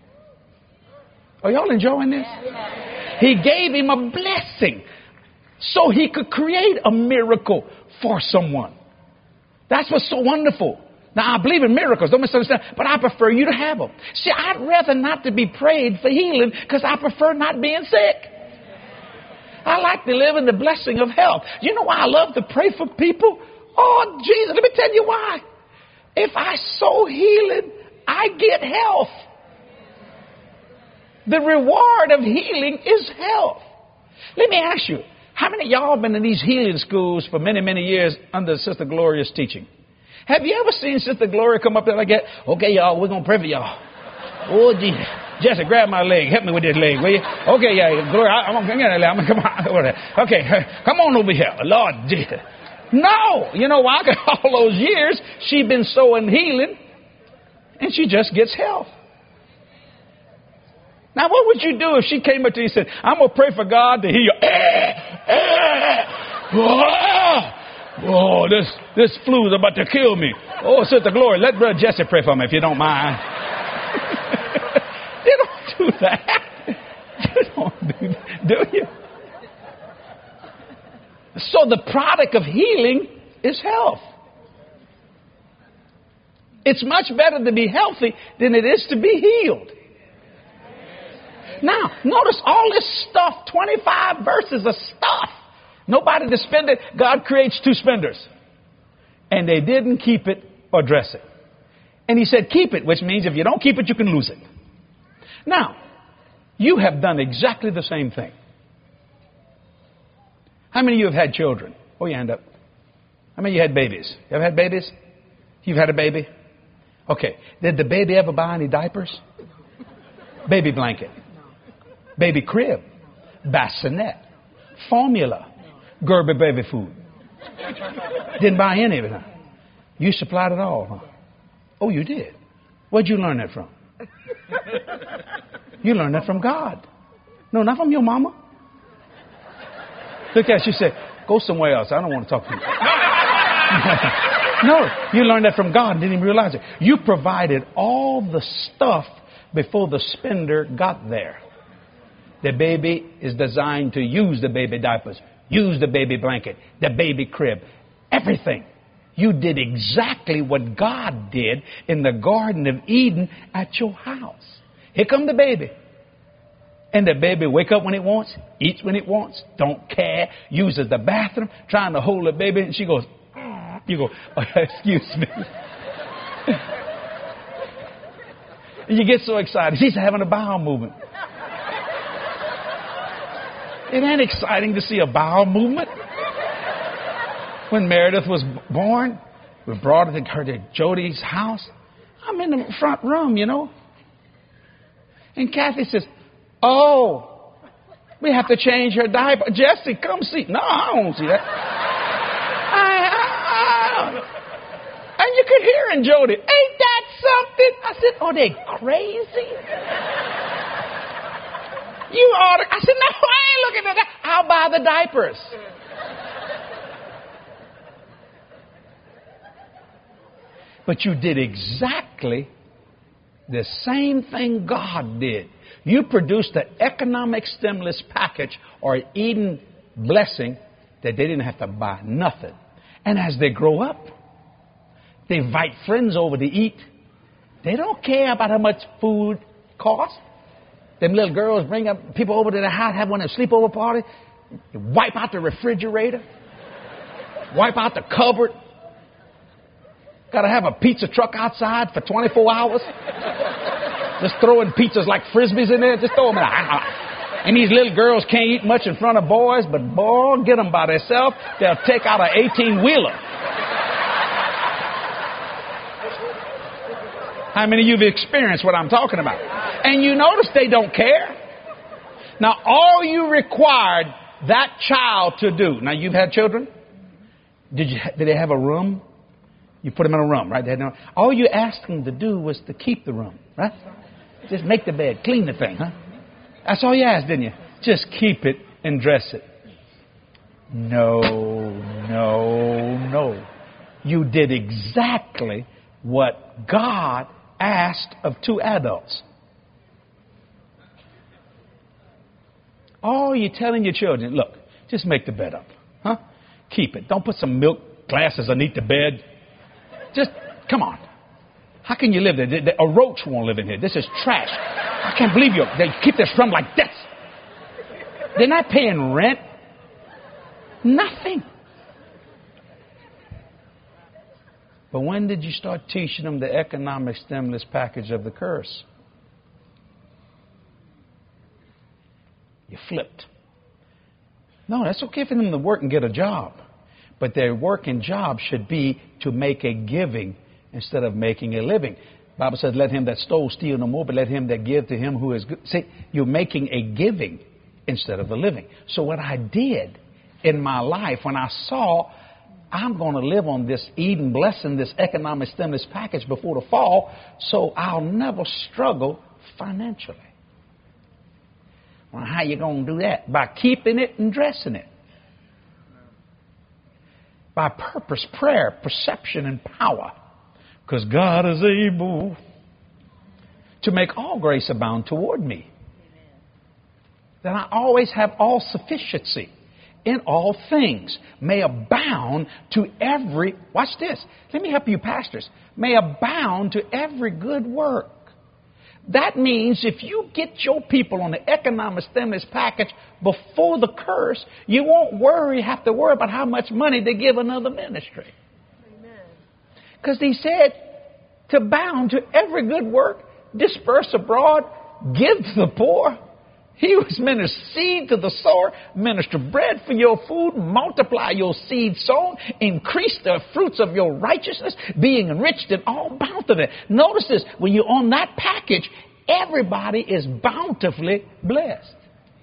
Are y'all enjoying this? He gave him a blessing so he could create a miracle for someone. That's what's so wonderful. Now, I believe in miracles, don't misunderstand, but I prefer you to have them. See, I'd rather not to be prayed for healing because I prefer not being sick. I like to live in the blessing of health. You know why I love to pray for people? Oh, Jesus, let me tell you why. If I sow healing, I get health. The reward of healing is health. Let me ask you, how many of y'all have been in these healing schools for many, many years under Sister Gloria's teaching? Have you ever seen Sister Gloria come up there like that? Okay, y'all, we're going to pray for y'all. Oh, Jesus. Jesse, grab my leg. Help me with this leg, will you? Okay, yeah, Gloria, I'm going to get that leg. I'm going to come on. Okay, come on over here. Lord Jesus. No. You know why? All those years, she's been sowing healing, and she just gets health. Now, what would you do if she came up to you and said, I'm going to pray for God to heal you? Oh, this flu is about to kill me. Oh, Sister Gloria, let Brother Jesse pray for me if you don't mind. You don't do that. You don't do that, do you? So the product of healing is health. It's much better to be healthy than it is to be healed. Now, notice all this stuff, 25 verses of stuff. Nobody to spend it. God creates two spenders. And they didn't keep it or dress it. And he said, keep it, which means if you don't keep it, you can lose it. Now, you have done exactly the same thing. How many of you have had children? Hold your hand up. How many of you had babies? You ever had babies? You've had a baby? Okay. Did the baby ever buy any diapers? Baby blanket? Baby crib? Bassinet? Formula? Gerber baby food? Didn't buy any of it, huh? You supplied it all, huh? Oh, you did? Where'd you learn that from? You learned that from God. No, not from your mama. Look at you, say, go somewhere else. I don't want to talk to you. No, you learned that from God and didn't even realize it. You provided all the stuff before the spender got there. The baby is designed to use the baby diapers, use the baby blanket, the baby crib, everything. You did exactly what God did in the Garden of Eden at your house. Here come the baby. And the baby wake up when it wants, eats when it wants, don't care, uses the bathroom, trying to hold the baby, and she goes, you go, oh, excuse me. And you get so excited. She's having a bowel movement. It ain't exciting to see a bowel movement. When Meredith was born, we brought her to Jody's house. I'm in the front room, you know. And Kathy says, oh, we have to change her diaper. Jesse, come see. No, I don't want to see that. And you could hear in Jody, ain't that something? I said, oh, they crazy? You ought to. I said, no, I ain't looking at that. I'll buy the diapers. But you did exactly the same thing God did. You produced an economic stimulus package or an Eden blessing that they didn't have to buy nothing. And as they grow up, they invite friends over to eat. They don't care about how much food costs. Them little girls bring up people over to their house, have one of their sleepover party, wipe out the refrigerator, wipe out the cupboard. Got to have a pizza truck outside for 24 hours. Just throwing pizzas like frisbees in there. Just throw them in. And these little girls can't eat much in front of boys, but boy, get them by themselves. They'll take out an 18-wheeler. How many of you have experienced what I'm talking about? And you notice they don't care. Now, all you required that child to do. Now, you've had children? Did they have a room? You put them in a room, right? All you asked them to do was to keep the room, right? Just make the bed, clean the thing, huh? That's all you asked, didn't you? Just keep it and dress it. No. You did exactly what God asked of two adults. Oh, you're telling your children, look, just make the bed up. Huh? Keep it. Don't put some milk glasses underneath the bed. Just, come on. How can you live there? A roach won't live in here. This is trash. I can't believe they keep this from like this. They're not paying rent. Nothing. But when did you start teaching them the economic stimulus package of the curse? You flipped. No, that's okay for them to work and get a job. But their work and job should be to make a giving instead of making a living. The Bible says, let him that stole steal no more, but let him that give to him who is good. See, you're making a giving instead of the living. So what I did in my life when I saw I'm going to live on this Eden blessing, this economic stimulus package before the fall, so I'll never struggle financially. Well, how you going to do that? By keeping it and dressing it. By purpose, prayer, perception, and power. Because God is able to make all grace abound toward me. That I always have all sufficiency in all things. May abound to every, watch this, let me help you pastors, may abound to every good work. That means if you get your people on the economic stimulus package before the curse, you won't have to worry about how much money they give another ministry. Because he said to bound to every good work, disperse abroad, give to the poor. He was minister seed to the sower, minister bread for your food, multiply your seed sown, increase the fruits of your righteousness, being enriched in all bountifully. Notice this, when you're on that package, everybody is bountifully blessed.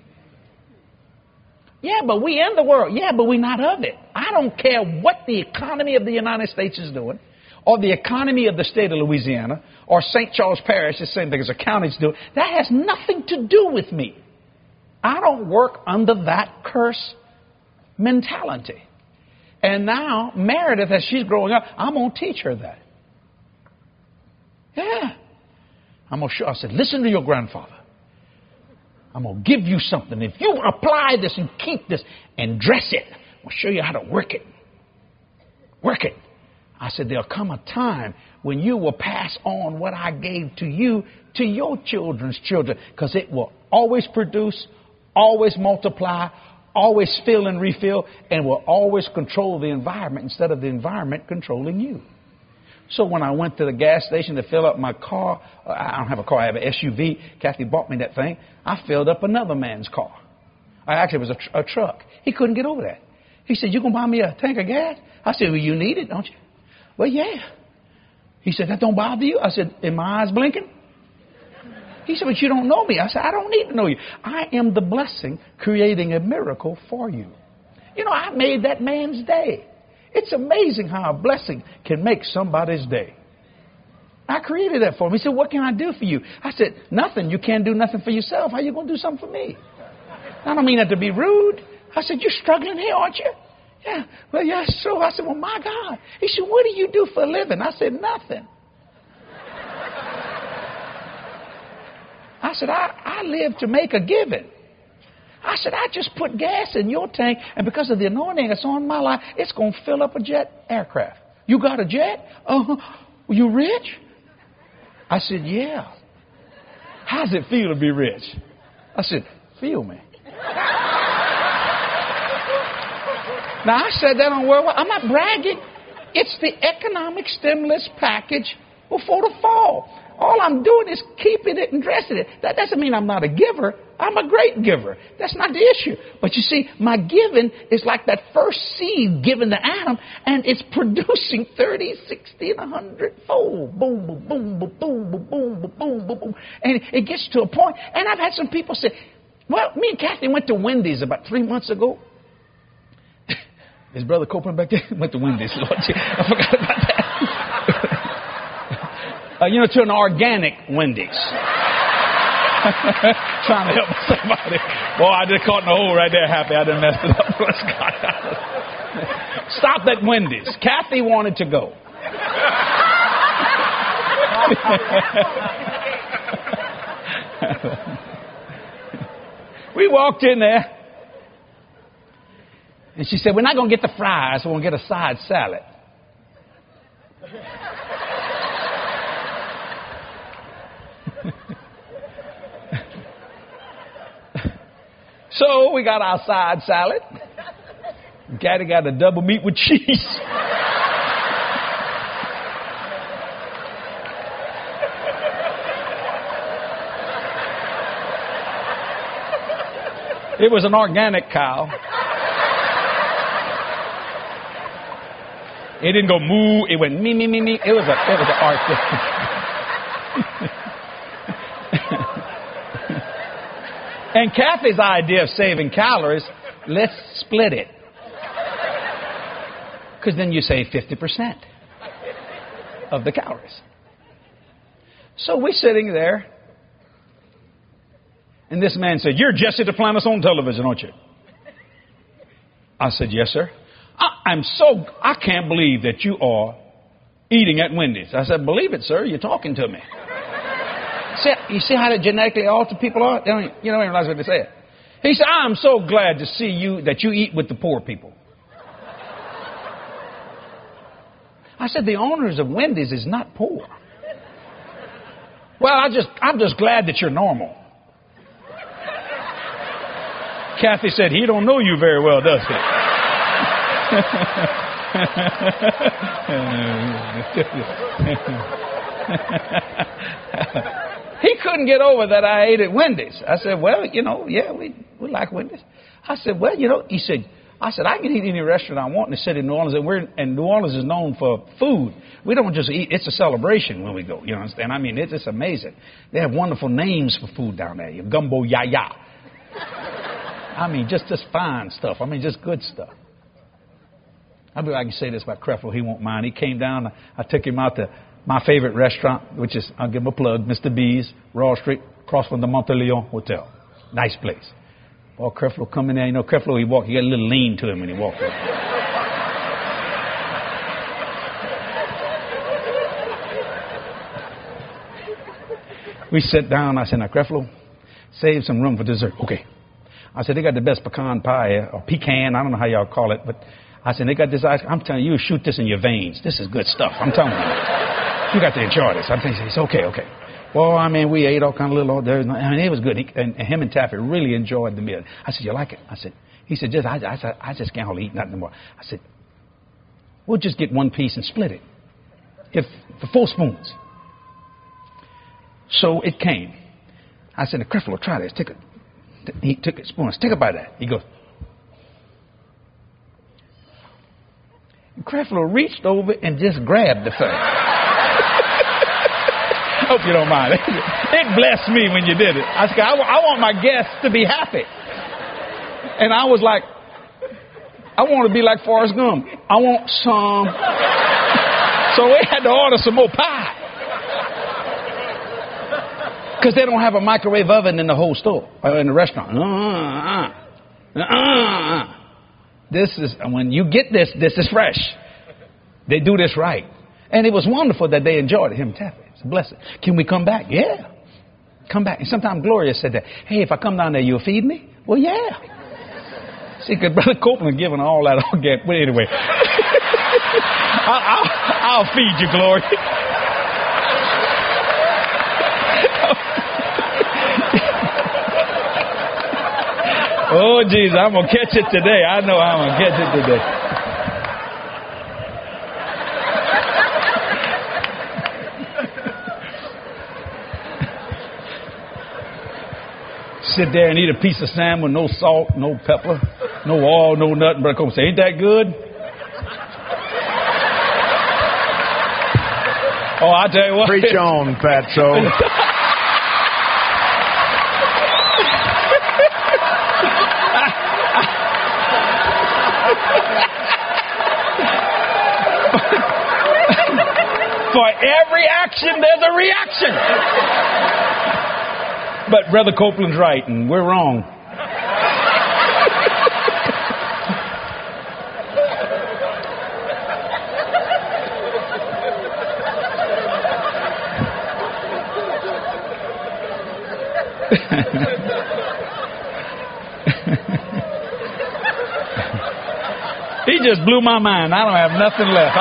Yeah, but we in the world. Yeah, but we're not of it. I don't care what the economy of the United States is doing, or the economy of the state of Louisiana, or St. Charles Parish, the same thing as the counties do. That has nothing to do with me. I don't work under that curse mentality. And now, Meredith, as she's growing up, I'm going to teach her that. Yeah. I'm going to show. I said, listen to your grandfather. I'm going to give you something. If you apply this and keep this and dress it, I'll show you how to work it. Work it. I said, there'll come a time when you will pass on what I gave to you to your children's children, because it will always produce, always multiply, always fill and refill, and will always control the environment instead of the environment controlling you. So when I went to the gas station to fill up my car, I don't have a car, I have an SUV. Kathy bought me that thing. I filled up another man's car. Actually, it was a truck. He couldn't get over that. He said, you going to buy me a tank of gas? I said, well, you need it, don't you? Well, yeah. He said, that don't bother you? I said, are my eyes blinking? He said, but you don't know me. I said, I don't need to know you. I am the blessing creating a miracle for you. You know, I made that man's day. It's amazing how a blessing can make somebody's day. I created that for him. He said, what can I do for you? I said, nothing. You can't do nothing for yourself. How are you going to do something for me? I don't mean that to be rude. I said, you're struggling here, aren't you? Yeah. Well, yeah, so I said, well, my God. He said, what do you do for a living? I said, nothing. I said, I live to make a giving. I said, I just put gas in your tank, and because of the anointing that's on my life, it's going to fill up a jet aircraft. You got a jet? You rich? I said, yeah. How's it feel to be rich? I said, feel me. Now, I said that on World War. I'm not bragging. It's the economic stimulus package before the fall. All I'm doing is keeping it and dressing it. That doesn't mean I'm not a giver. I'm a great giver. That's not the issue. But you see, my giving is like that first seed given to Adam, and it's producing 30, 60, and 100 fold. Boom, boom, boom, boom, boom, boom, boom, boom, boom, boom, boom. And it gets to a point, and I've had some people say, well, me and Kathy went to Wendy's about 3 months ago. Is Brother Copeland back there? Went to Wendy's. Lord, I forgot about that. To an organic Wendy's. Trying to help somebody. Boy, I just caught in the hole right there, Happy. I done messed it up. Stop at Wendy's. Kathy wanted to go. We walked in there. And she said, we're not going to get the fries. We're going to get a side salad. So we got our side salad. Gaddy got a double meat with cheese. It was an organic cow. It didn't go moo. It went me, me, me, me. It was an art. And Kathy's idea of saving calories, let's split it. Because then you save 50% of the calories. So we're sitting there. And this man said, you're Jesse Duplantis on television, aren't you? I said, yes, sir. I can't believe that you are eating at Wendy's. I said, believe it, sir. You're talking to me. You see how the genetically altered people are? You don't even realize what they say. He said, I'm so glad to see you that you eat with the poor people. I said, the owners of Wendy's is not poor. Well, I'm just glad that you're normal. Kathy said, he don't know you very well, does he? He couldn't get over that I ate at Wendy's. I said, well, yeah, we like Wendy's. I said, well, he said, I can eat any restaurant I want in the city of New Orleans, and New Orleans is known for food. We don't just eat; it's a celebration when we go. You understand? I mean, it's just amazing. They have wonderful names for food down there. Your gumbo yaya. I mean, just fine stuff. I mean, just good stuff. I can say this about Creflo. He won't mind. He came down. I took him out to my favorite restaurant, which is, I'll give him a plug, Mr. B's, Raw Street, across from the Monteleon Hotel. Nice place. Boy, Creflo come in there. Creflo, he got a little lean to him when he walked in. We sit down. I said, now, Creflo, save some room for dessert. Okay. I said, they got the best pecan pie, or pecan, I don't know how y'all call it, but I said, they got this ice. I'm telling you, shoot this in your veins. This is good stuff. I'm telling you. You got to enjoy this. I'm thinking, it's okay. Well, I mean, we ate all kind of little, it was good. And him and Taffy really enjoyed the meal. I said, you like it? He said, I just can't hardly eat nothing more. I said, we'll just get one piece and split it. For 4 spoons. So it came. I said, Creflo, try this. He took a spoon. Take a bite of that. He goes. Creflo reached over and just grabbed the thing. Hope you don't mind. It blessed me when you did it. I said, I want my guests to be happy. And I was like, I want to be like Forrest Gump. I want some. So we had to order some more pie. Because they don't have a microwave oven in the whole store, or in the restaurant. This is, when you get this is fresh. They do this right. And it was wonderful that they enjoyed it, him and Taffy. It's a blessing. Can we come back? Yeah. Come back. And sometimes Gloria said that, hey, if I come down there, you'll feed me? Well, yeah. See, because Brother Copeland giving all that organic. But anyway, I'll feed you, Gloria. Oh, Jesus, I'm going to catch it today. I know I'm going to catch it today. Sit there and eat a piece of salmon with no salt, no pepper, no oil, no nothing. Brother Copeland say, ain't that good? Oh, I tell you what. Preach on, Fatso. For every action, there's a reaction. But Brother Copeland's right, and we're wrong. just blew my mind. I don't have nothing left.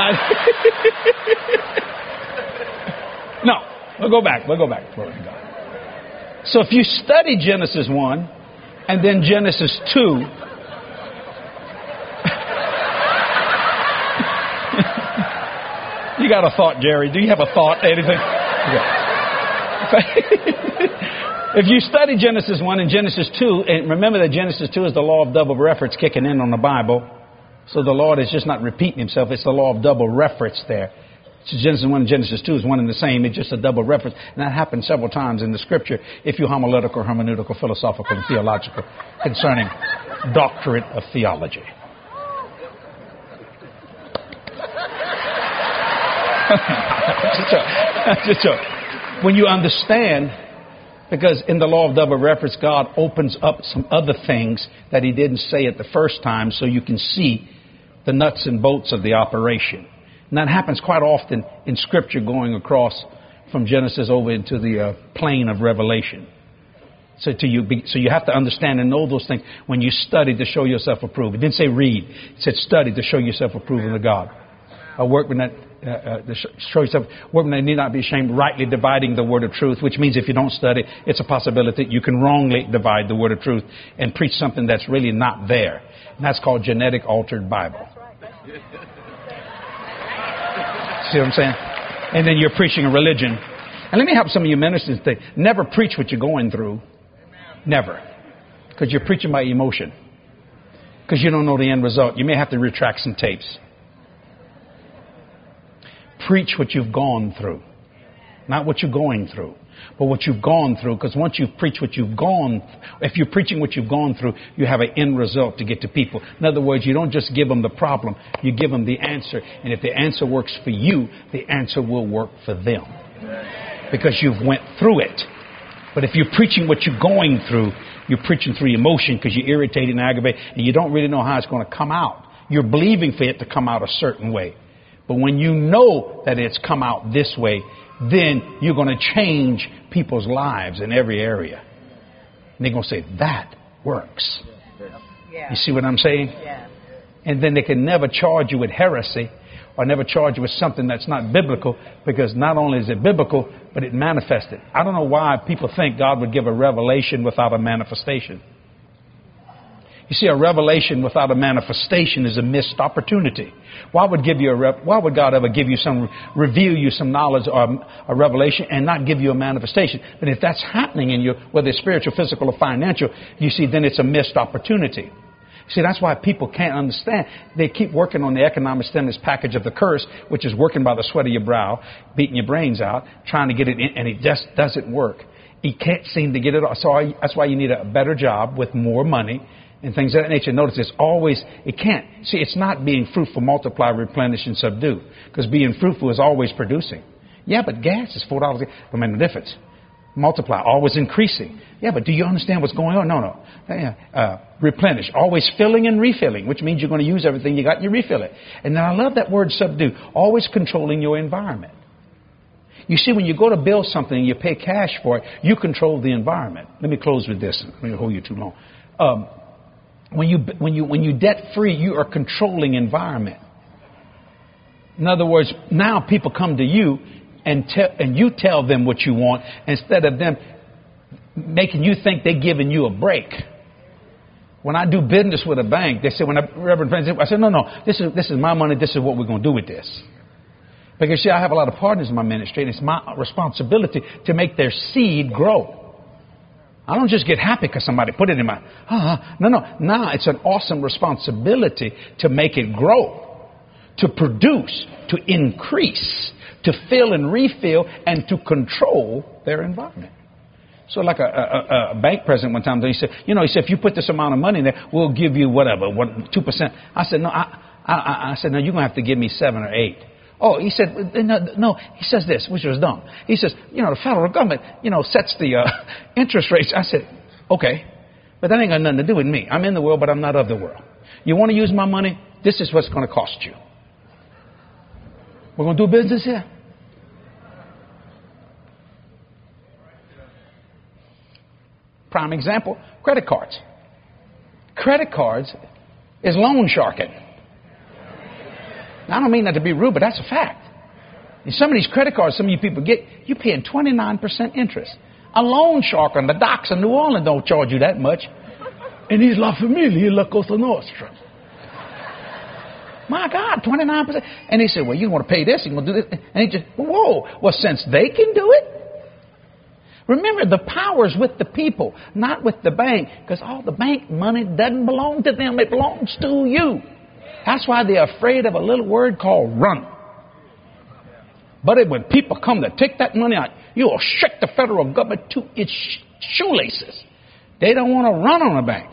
No, we'll go back. Glory to God. So if you study Genesis 1 and then Genesis 2, you got a thought, Jerry? Do you have a thought? Anything? If you study Genesis 1 and Genesis 2, and remember that Genesis 2 is the law of double reference kicking in on the Bible. So the Lord is just not repeating himself. It's the law of double reference there. So Genesis 1 and Genesis 2 is one and the same. It's just a double reference. And that happens several times in the Scripture if you're homiletical, hermeneutical, philosophical, and theological concerning doctorate of theology. Just joke. When you understand, because in the law of double reference, God opens up some other things that he didn't say it the first time so you can see the nuts and bolts of the operation. And that happens quite often in Scripture going across from Genesis over into the plane of Revelation. So you have to understand and know those things when you study to show yourself approved. It didn't say read. It said study to show yourself approved unto God. A workman that show yourself, workman that need not be ashamed, rightly dividing the word of truth, which means if you don't study, it's a possibility you can wrongly divide the word of truth and preach something that's really not there. And that's called genetic altered Bible. See what I'm saying? And then you're preaching a religion. And let me help some of you ministers today. Never preach what you're going through. Never. Because you're preaching by emotion. Because you don't know the end result. You may have to retract some tapes. Preach what you've gone through. Not what you're going through, but what you've gone through. Because once you preach what you've gone, if you're preaching what you've gone through, you have an end result to get to people. In other words, you don't just give them the problem, you give them the answer. And if the answer works for you, the answer will work for them. Because you've went through it. But if you're preaching what you're going through, you're preaching through emotion because you're irritated and aggravated and you don't really know how it's going to come out. You're believing for it to come out a certain way. But when you know that it's come out this way, then you're going to change people's lives in every area. And they're going to say, that works. You see what I'm saying? And then they can never charge you with heresy or never charge you with something that's not biblical, because not only is it biblical, but it manifested. I don't know why people think God would give a revelation without a manifestation. You see, a revelation without a manifestation is a missed opportunity. Why would God ever give you reveal you some knowledge or a revelation and not give you a manifestation? But if that's happening in you, whether it's spiritual, physical, or financial, you see, then it's a missed opportunity. See, that's why people can't understand. They keep working on the economic stimulus package of the curse, which is working by the sweat of your brow, beating your brains out, trying to get it in, and it just doesn't work. You can't seem to get it off. So that's why you need a better job with more money and things of that nature. Notice it can't. See, it's not being fruitful, multiply, replenish, and subdue. Because being fruitful is always producing. Yeah, but gas is $4. I mean, the difference. Multiply, always increasing. Yeah, but do you understand what's going on? No. Replenish, always filling and refilling, which means you're going to use everything you got and you refill it. And then I love that word subdue, always controlling your environment. You see, when you go to build something and you pay cash for it, you control the environment. Let me close with this. Let me hold you too long. When you debt free, you are controlling environment. In other words, now people come to you and you tell them what you want instead of them making you think they're giving you a break. When I do business with a bank, they say, Reverend Friends, I said, no, this is my money. This is what we're going to do with this. Because see, I have a lot of partners in my ministry, and it's my responsibility to make their seed grow. I don't just get happy because somebody put it in my, no, it's an awesome responsibility to make it grow, to produce, to increase, to fill and refill, and to control their environment. So like a bank president one time, he said, if you put this amount of money in there, we'll give you 2%. I said, no, I said, no, you're going to have to give me 7 or 8. Oh, he said, no, he says this, which was dumb. He says, the federal government, sets the interest rates. I said, okay, but that ain't got nothing to do with me. I'm in the world, but I'm not of the world. You want to use my money? This is what's going to cost you. We're going to do business here. Prime example, credit cards. Credit cards is loan sharking. Now, I don't mean that to be rude, but that's a fact. And some of these credit cards some of you people get, you're paying 29% interest. A loan shark on the docks in New Orleans don't charge you that much. And he's La Familia, La Cosa Nostra. My God, 29%. And he said, well, you want to pay this, you want to do this. And he just, whoa. Well, since they can do it. Remember, the power's with the people, not with the bank. Because all the bank money doesn't belong to them. It belongs to you. That's why they're afraid of a little word called run. But when people come to take that money out, you will shake the federal government to its shoelaces. They don't want to run on a bank.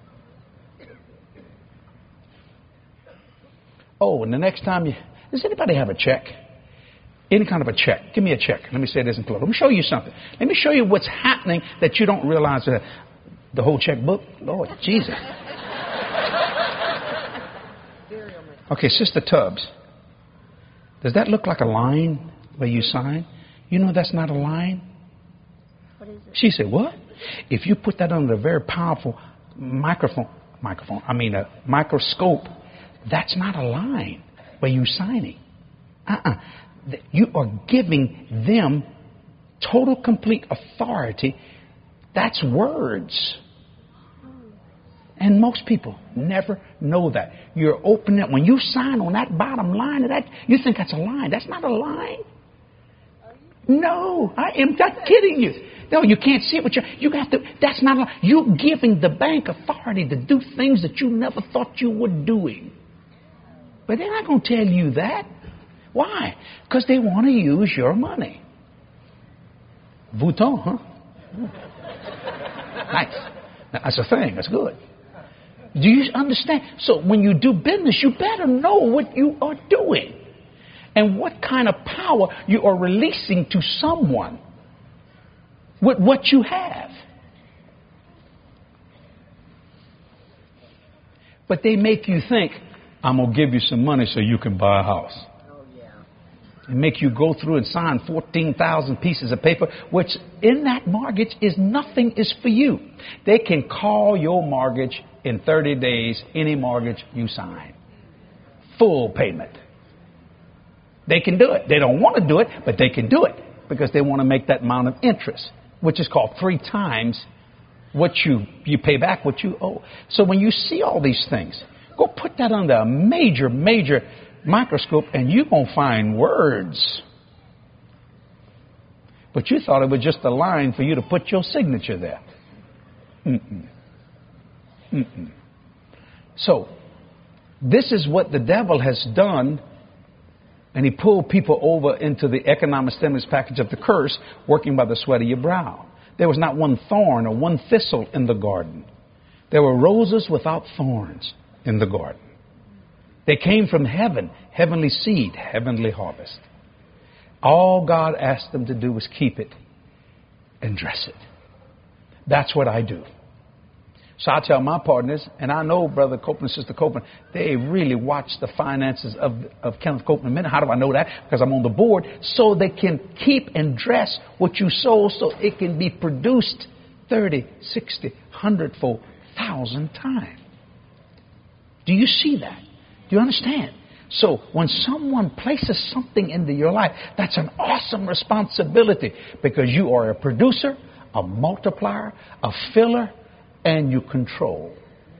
Oh, and the next time does anybody have a check? Any kind of a check. Give me a check. Let me say this in close. Let me show you something. Let me show you what's happening that you don't realize. The whole checkbook? Lord Jesus. Okay, Sister Tubbs. Does that look like a line where you sign? You know that's not a line? What is it? She said, what? If you put that under a very powerful microscope, that's not a line where you signing. You are giving them total, complete authority. That's words. And most people never know that. You're opening up. When you sign on that bottom line of that, you think that's a line. That's not a line. No, I am not kidding you. No, you can't see it, but you have to. That's not a line. You're giving the bank authority to do things that you never thought you were doing. But they're not going to tell you that. Why? Because they want to use your money. Vuitton, huh? Nice. That's a thing. That's good. Do you understand? So when you do business, you better know what you are doing and what kind of power you are releasing to someone with what you have. But they make you think, I'm going to give you some money so you can buy a house. Oh, yeah. And make you go through and sign 14,000 pieces of paper, which in that mortgage is nothing is for you. They can call your mortgage in 30 days, any mortgage you sign. Full payment. They can do it. They don't want to do it, but they can do it because they want to make that amount of interest, which is called 3 times what you pay back what you owe. So when you see all these things, go put that under a major microscope and you're going to find words. But you thought it was just a line for you to put your signature there. So, this is what the devil has done, and he pulled people over into the economic stimulus package of the curse, working by the sweat of your brow. There was not one thorn or one thistle in the garden. There were roses without thorns in the garden. They came from heaven, heavenly seed, heavenly harvest. All God asked them to do was keep it and dress it. That's what I do. So I tell my partners, and I know Brother Copeland, Sister Copeland, they really watch the finances of Kenneth Copeland. How do I know that? Because I'm on the board, so they can keep and dress what you sow so it can be produced 30, 60, 100-fold, 1,000 times. Do you see that? Do you understand? So when someone places something into your life, that's an awesome responsibility because you are a producer, a multiplier, a filler, and you control.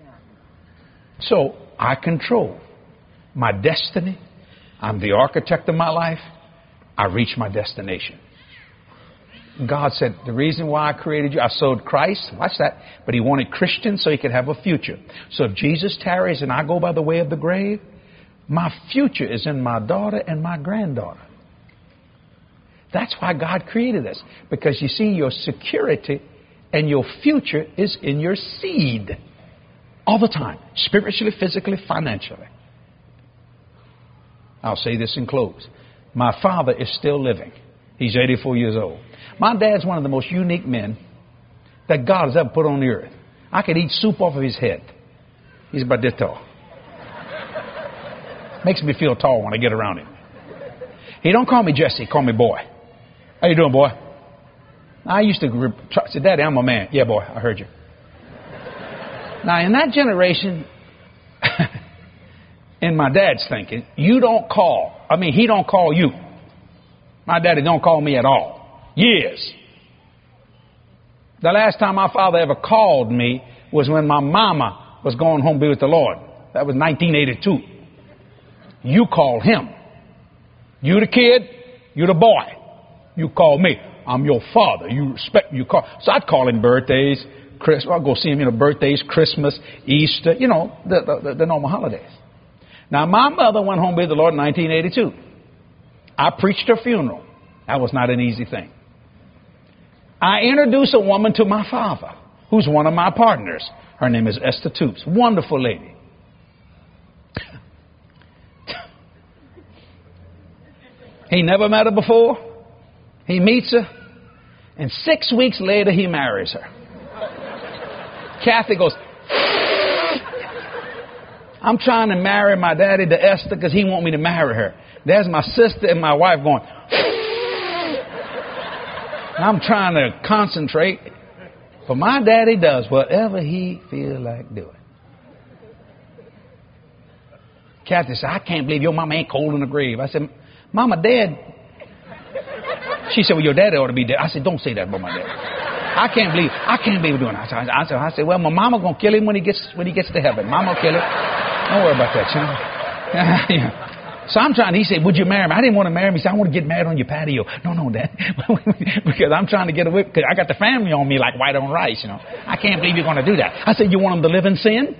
So I control my destiny. I'm the architect of my life. I reach my destination. God said, the reason why I created you, I sowed Christ. Watch that. But he wanted Christians so he could have a future. So if Jesus tarries and I go by the way of the grave, my future is in my daughter and my granddaughter. That's why God created us. Because you see, your security and your future is in your seed. All the time. Spiritually, physically, financially. I'll say this in close. My father is still living. He's 84 years old. My dad's one of the most unique men that God has ever put on the earth. I could eat soup off of his head. He's about this tall. Makes me feel tall when I get around him. He don't call me Jesse, call me boy. How you doing, boy? I used to say, Daddy, I'm a man. Yeah, boy, I heard you. Now, in that generation, in my dad's thinking, he don't call you. My daddy don't call me at all. Years. The last time my father ever called me was when my mama was going home to be with the Lord. That was 1982. You call him. You the kid, you the boy. You call me. I'm your father. You respect, you call. So I'd call him birthdays, I'll go see him, birthdays, Christmas, Easter, the normal holidays. Now, my mother went home with the Lord in 1982. I preached her funeral. That was not an easy thing. I introduced a woman to my father, who's one of my partners. Her name is Esther Toops. Wonderful lady. He never met her before. He meets her. And 6 weeks later, he marries her. Kathy goes, I'm trying to marry my daddy to Esther because he want me to marry her. There's my sister and my wife going, I'm trying to concentrate. But my daddy does whatever he feels like doing. Kathy said, I can't believe your mama ain't cold in the grave. I said, Mama, Dad. She said, well, your daddy ought to be dead. I said, don't say that about my dad. I can't believe you're doing that. I said, well, my mama gonna kill him when he gets to heaven. Mama will kill him. Don't worry about that, son. So I'm trying. He said, would you marry me? I didn't want to marry him. He said, I want to get married on your patio. No, Dad. Because I'm trying to get away. Because I got the family on me like white on rice, I can't believe you're going to do that. I said, you want him to live in sin?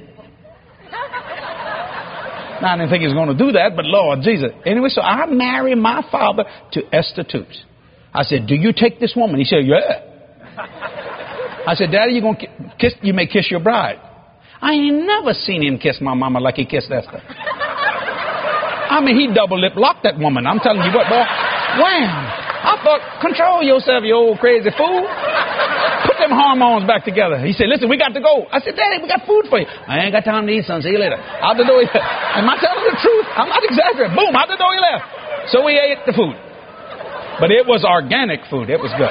Now, I didn't think he was going to do that, but Lord Jesus. Anyway, so I married my father to Esther Toops. I said, do you take this woman? He said, yeah. I said, Daddy, you may kiss your bride. I ain't never seen him kiss my mama like he kissed Esther. I mean, he double lip locked that woman. I'm telling you what, boy. Wham! I thought, control yourself, you old crazy fool. Put them hormones back together. He said, listen, we got to go. I said, Daddy, we got food for you. I ain't got time to eat, son. See you later. Out the door. Am I telling the truth? I'm not exaggerating. Boom, out the door he left. So we ate the food. But it was organic food. It was good.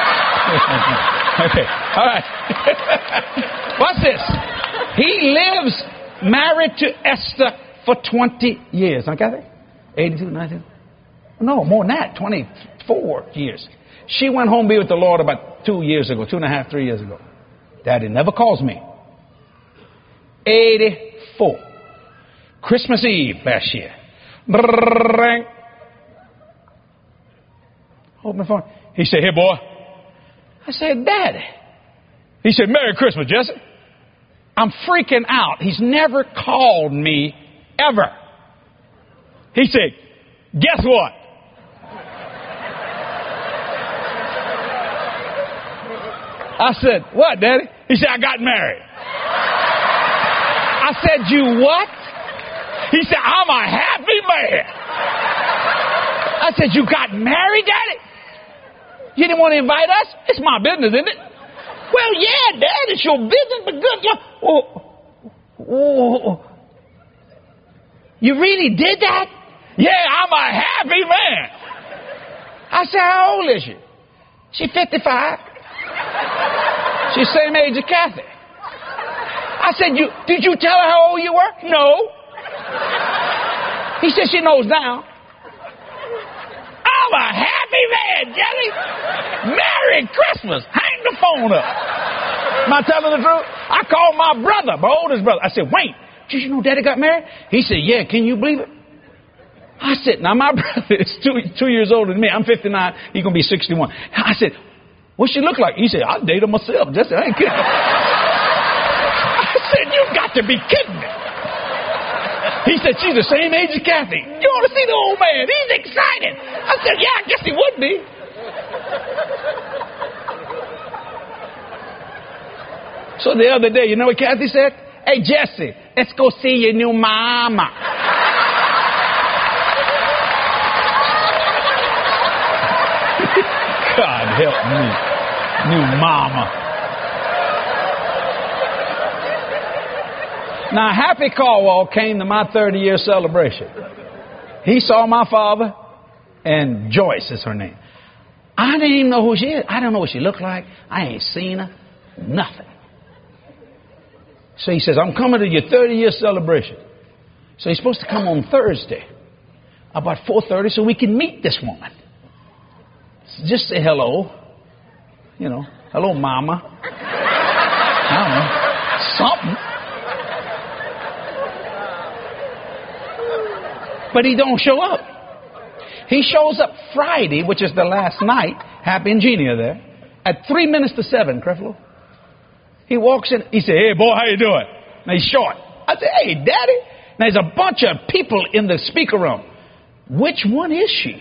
Okay, all right. What's this? He lives married to Esther for 20 years. I got it? 82, 19? No, more than that. 24 years. She went home to be with the Lord about 2 years ago, 2.5, 3 years ago. Daddy never calls me. 84. Christmas Eve last year. Open the phone. He said, hey, boy. I said, Daddy. He said, Merry Christmas, Jesse. I'm freaking out. He's never called me ever. He said, guess what? I said, what, Daddy? He said, I got married. I said, you what? He said, I'm a happy man. I said, you got married, Daddy? You didn't want to invite us? It's my business, isn't it? Well, yeah, Dad, it's your business, but good. Oh. You really did that? Yeah, I'm a happy man. I said, how old is she? She's 55. She's the same age as Kathy. I said, did you tell her how old you were? No. He said, she knows now. I'm a happy man, Jelly. Merry Christmas. Hang the phone up. Am I telling the truth? I called my brother, my oldest brother. I said, wait, did you know Daddy got married? He said, yeah, can you believe it? I said, now my brother is two years older than me. I'm 59. He's going to be 61. I said, what she look like? He said, I'll date her myself. Just I ain't kidding. I said, you got to be kidding me. He said, she's the same age as Kathy. You want to see the old man? He's excited. I said, yeah, I guess he would be. So the other day, you know what Kathy said? Hey, Jesse, let's go see your new mama. God help me. New mama. Now, Happy Caldwell came to my 30-year celebration. He saw my father, and Joyce is her name. I didn't even know who she is. I don't know what she looked like. I ain't seen her. Nothing. So he says, I'm coming to your 30-year celebration. So he's supposed to come on Thursday about 4:30 so we can meet this woman. Just say hello. You know, hello, Mama. I don't know, something. But he don't show up. He shows up Friday, which is the last night. Happy and Jeannie are there. At 3 minutes to 7, Creflo. He walks in. He said, "Hey, boy, how you doing?" Now he's short. I said, "Hey, Daddy." Now there's a bunch of people in the speaker room. Which one is she?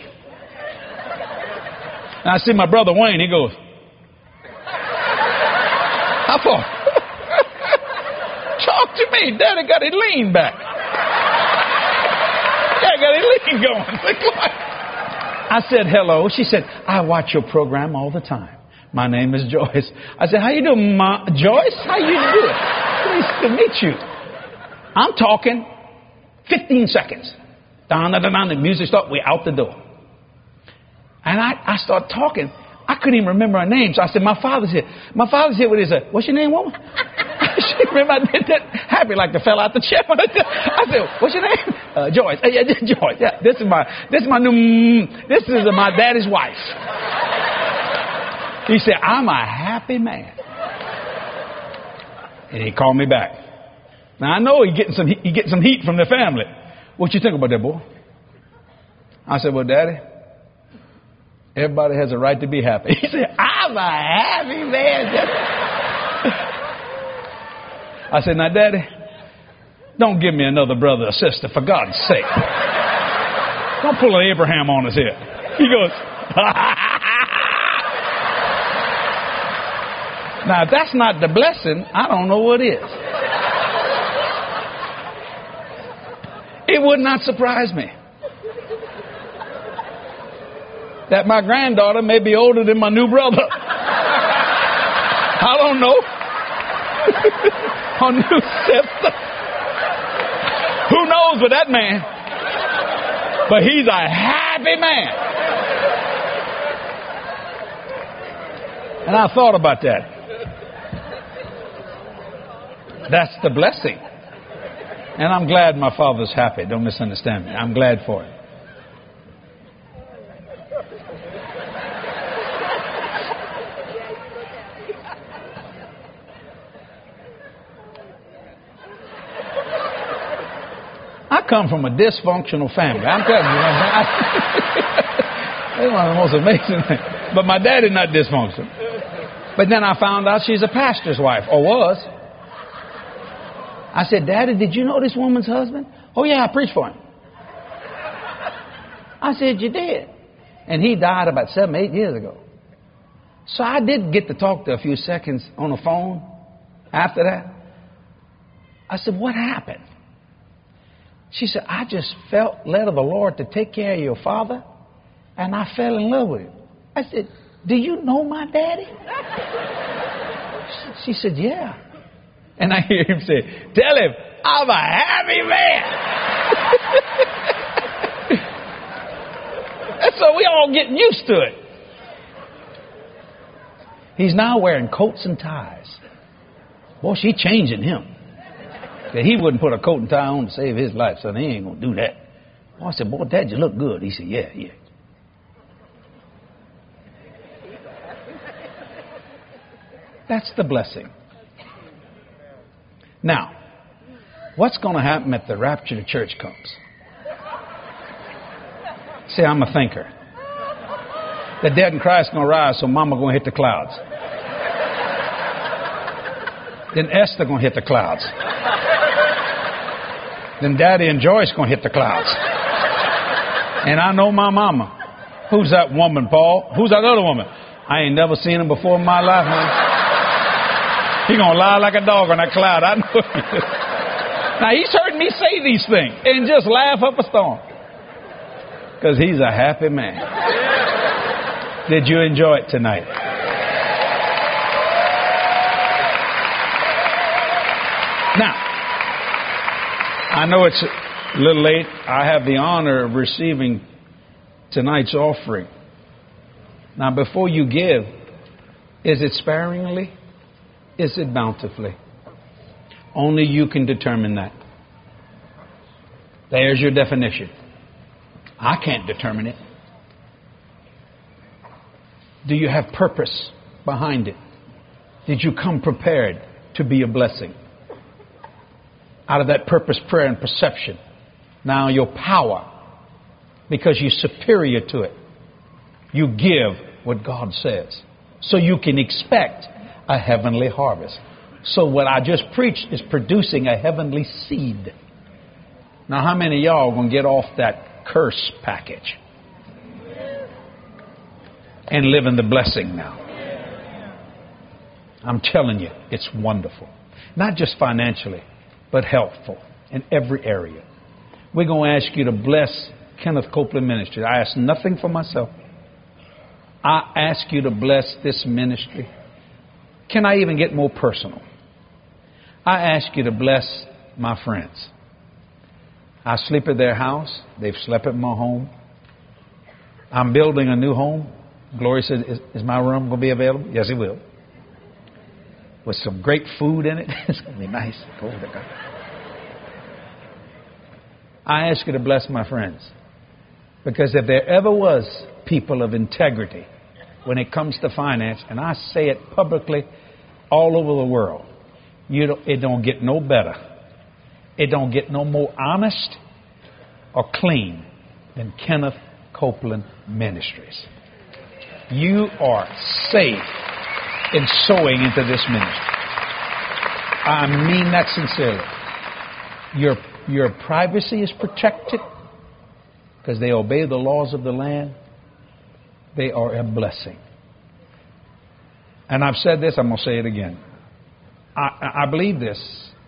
And I see my brother Wayne. He goes, "How far?" Talk to me. Daddy got his lean back. Daddy got his lean going. I said, "Hello." She said, "I watch your program all the time. My name is Joyce." I said, "How you doing, Ma? Joyce? How you doing? Pleased to meet you." I'm talking 15 seconds. The music starts. We're out the door. And I start talking. I couldn't even remember her name. So I said, "My father's here." My father's here with his, "What's your name, woman?" She remember I did that happy like the fell out the chair. I said, "What's your name?" Joyce. Yeah, Joyce. Yeah, this is my daddy's wife. He said, "I'm a happy man." And he called me back. Now I know he getting some heat from the family. "What you think about that, boy?" I said, "Well, Daddy, everybody has a right to be happy." He said, "I'm a happy man." I said, "Now, Daddy, don't give me another brother or sister, for God's sake. Don't pull an Abraham on us here." He goes, Now, if that's not the blessing, I don't know what is. It would not surprise me that my granddaughter may be older than my new brother. I don't know. Our new sister. Who knows with that man? But he's a happy man. And I thought about that. That's the blessing. And I'm glad my father's happy. Don't misunderstand me. I'm glad for it. I come from a dysfunctional family. I'm telling you. That's one of the most amazing things. But my daddy's not dysfunctional. But then I found out she's a pastor's wife, or was. I said, "Daddy, did you know this woman's husband?" "Oh, yeah, I preached for him." I said, "You did?" And he died about 7, 8 years ago. So I did get to talk to her a few seconds on the phone after that. I said, "What happened?" She said, "I just felt led of the Lord to take care of your father, and I fell in love with him." I said, "Do you know my daddy?" She said, "Yeah." And I hear him say, "Tell him I'm a happy man." And so we all getting used to it. He's now wearing coats and ties. Boy, she changing him. He wouldn't put a coat and tie on to save his life, so he ain't going to do that. Boy, I said, "Boy, Dad, you look good." He said, "Yeah, yeah." That's the blessing. Now, what's going to happen if the rapture of the church comes? See, I'm a thinker. The dead in Christ going to rise, so Mama going to hit the clouds. Then Esther going to hit the clouds. Then Daddy and Joyce going to hit the clouds. And I know my mama. Who's that woman, Paul? Who's that other woman? I ain't never seen him before in my life, man. He going to lie like a dog on that cloud. I know he is. Now, he's heard me say these things and just laugh up a storm. Because he's a happy man. Did you enjoy it tonight? Now, I know it's a little late. I have the honor of receiving tonight's offering. Now, before you give, is it sparingly? Is it bountifully? Only you can determine that. There's your definition. I can't determine it. Do you have purpose behind it? Did you come prepared to be a blessing? Out of that purpose, prayer, and perception, now your power, because you're superior to it, you give what God says. So you can expect a heavenly harvest. So what I just preached is producing a heavenly seed. Now, how many of y'all are going to get off that curse package and live in the blessing now? I'm telling you, it's wonderful. Not just financially, but helpful in every area. We're going to ask you to bless Kenneth Copeland Ministry. I ask nothing for myself. I ask you to bless this ministry. Can I even get more personal? I ask you to bless my friends. I sleep at their house. They've slept at my home. I'm building a new home. Gloria said, is my room going to be available? Yes, it will. With some great food in it. It's going to be nice. Glory to God. I ask you to bless my friends. Because if there ever was people of integrity when it comes to finance, and I say it publicly all over the world, it don't get no better. It don't get no more honest or clean than Kenneth Copeland Ministries. You are safe in sowing into this ministry. I mean that sincerely. Your privacy is protected because they obey the laws of the land. They are a blessing. And I've said this, I'm going to say it again. I believe this.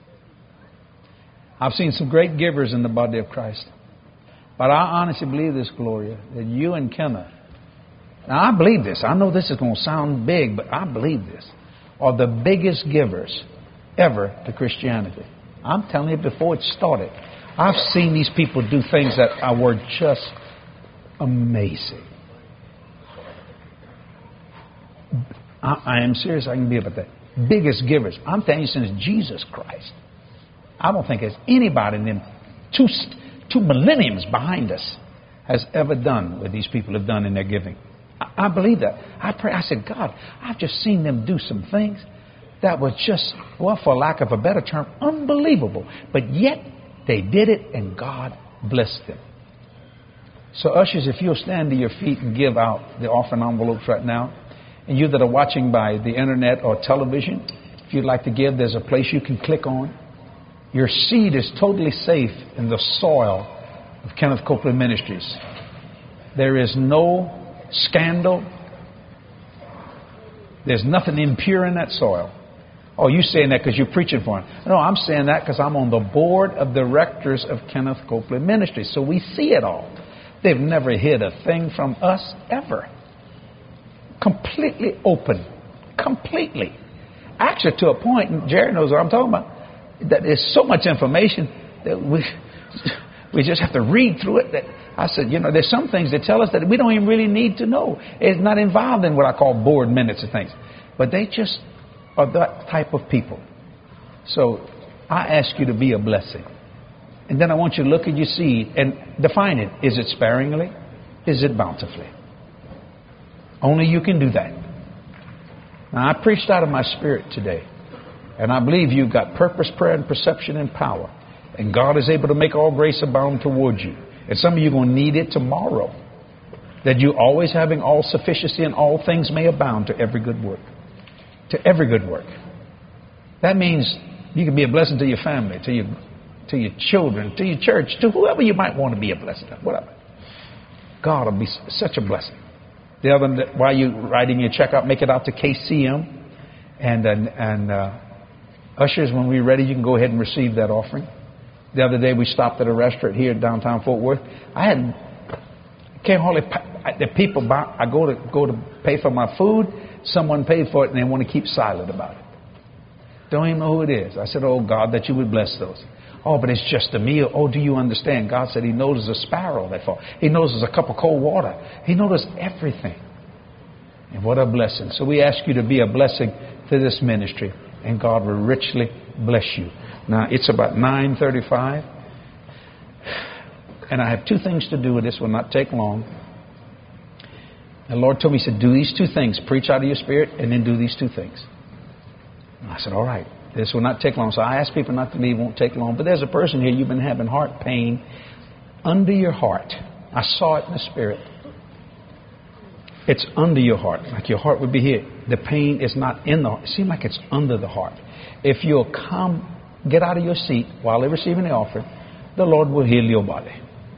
I've seen some great givers in the body of Christ. But I honestly believe this, Gloria, that you and Kenneth, now I believe this. I know this is going to sound big, but I believe this, are the biggest givers ever to Christianity. I'm telling you, before it started, I've seen these people do things that were just amazing. I am serious. I can be about that. Biggest givers. I'm telling you, since Jesus Christ. I don't think there's anybody in them two millenniums behind us has ever done what these people have done in their giving. I believe that. I pray. I said, God, I've just seen them do some things that were just, well, for lack of a better term, unbelievable. But yet they did it, and God blessed them. So, ushers, if you'll stand to your feet and give out the offering envelopes right now. And you that are watching by the internet or television, if you'd like to give, there's a place you can click on. Your seed is totally safe in the soil of Kenneth Copeland Ministries. There is no scandal. There's nothing impure in that soil. Oh, you saying that because you're preaching for him. No, I'm saying that because I'm on the board of directors of Kenneth Copeland Ministries. So we see it all. They've never hid a thing from us ever. Completely open. Completely. Actually, to a point, and Jerry knows what I'm talking about, that there's so much information that we just have to read through it. That I said, there's some things that tell us that we don't even really need to know. It's not involved in what I call board minutes and things. But they just are that type of people. So I ask you to be a blessing. And then I want you to look at your seed and define it. Is it sparingly? Is it bountifully? Only you can do that. Now, I preached out of my spirit today. And I believe you've got purpose, prayer, and perception and power. And God is able to make all grace abound towards you. And some of you are going to need it tomorrow. That you always having all sufficiency in all things may abound to every good work. To every good work. That means you can be a blessing to your family, to your children, to your church, to whoever you might want to be a blessing to. Whatever. God will be such a blessing. The other, while you're writing your check out, make it out to KCM. And ushers, when we're ready, you can go ahead and receive that offering. The other day we stopped at a restaurant here in downtown Fort Worth. The people I go to pay for my food. Someone paid for it and they want to keep silent about it. Don't even know who it is. I said, oh God, that you would bless those. Oh, but it's just a meal. Oh, do you understand? God said He knows there's a sparrow that falls. He knows there's a cup of cold water. He knows everything. And what a blessing. So we ask you to be a blessing to this ministry, and God will richly bless you. Now, it's about 9:35. And I have 2 things to do, and this will not take long. The Lord told me, He said, do these 2 things. Preach out of your spirit, and then do these 2 things. And I said, all right. This will not take long. So I ask people not to leave. It won't take long. But there's a person here, you've been having heart pain under your heart. I saw it in the spirit. It's under your heart, like your heart would be here. The pain is not in the heart. It seems like it's under the heart. If you'll come, get out of your seat while they're receiving the offering, the Lord will heal your body.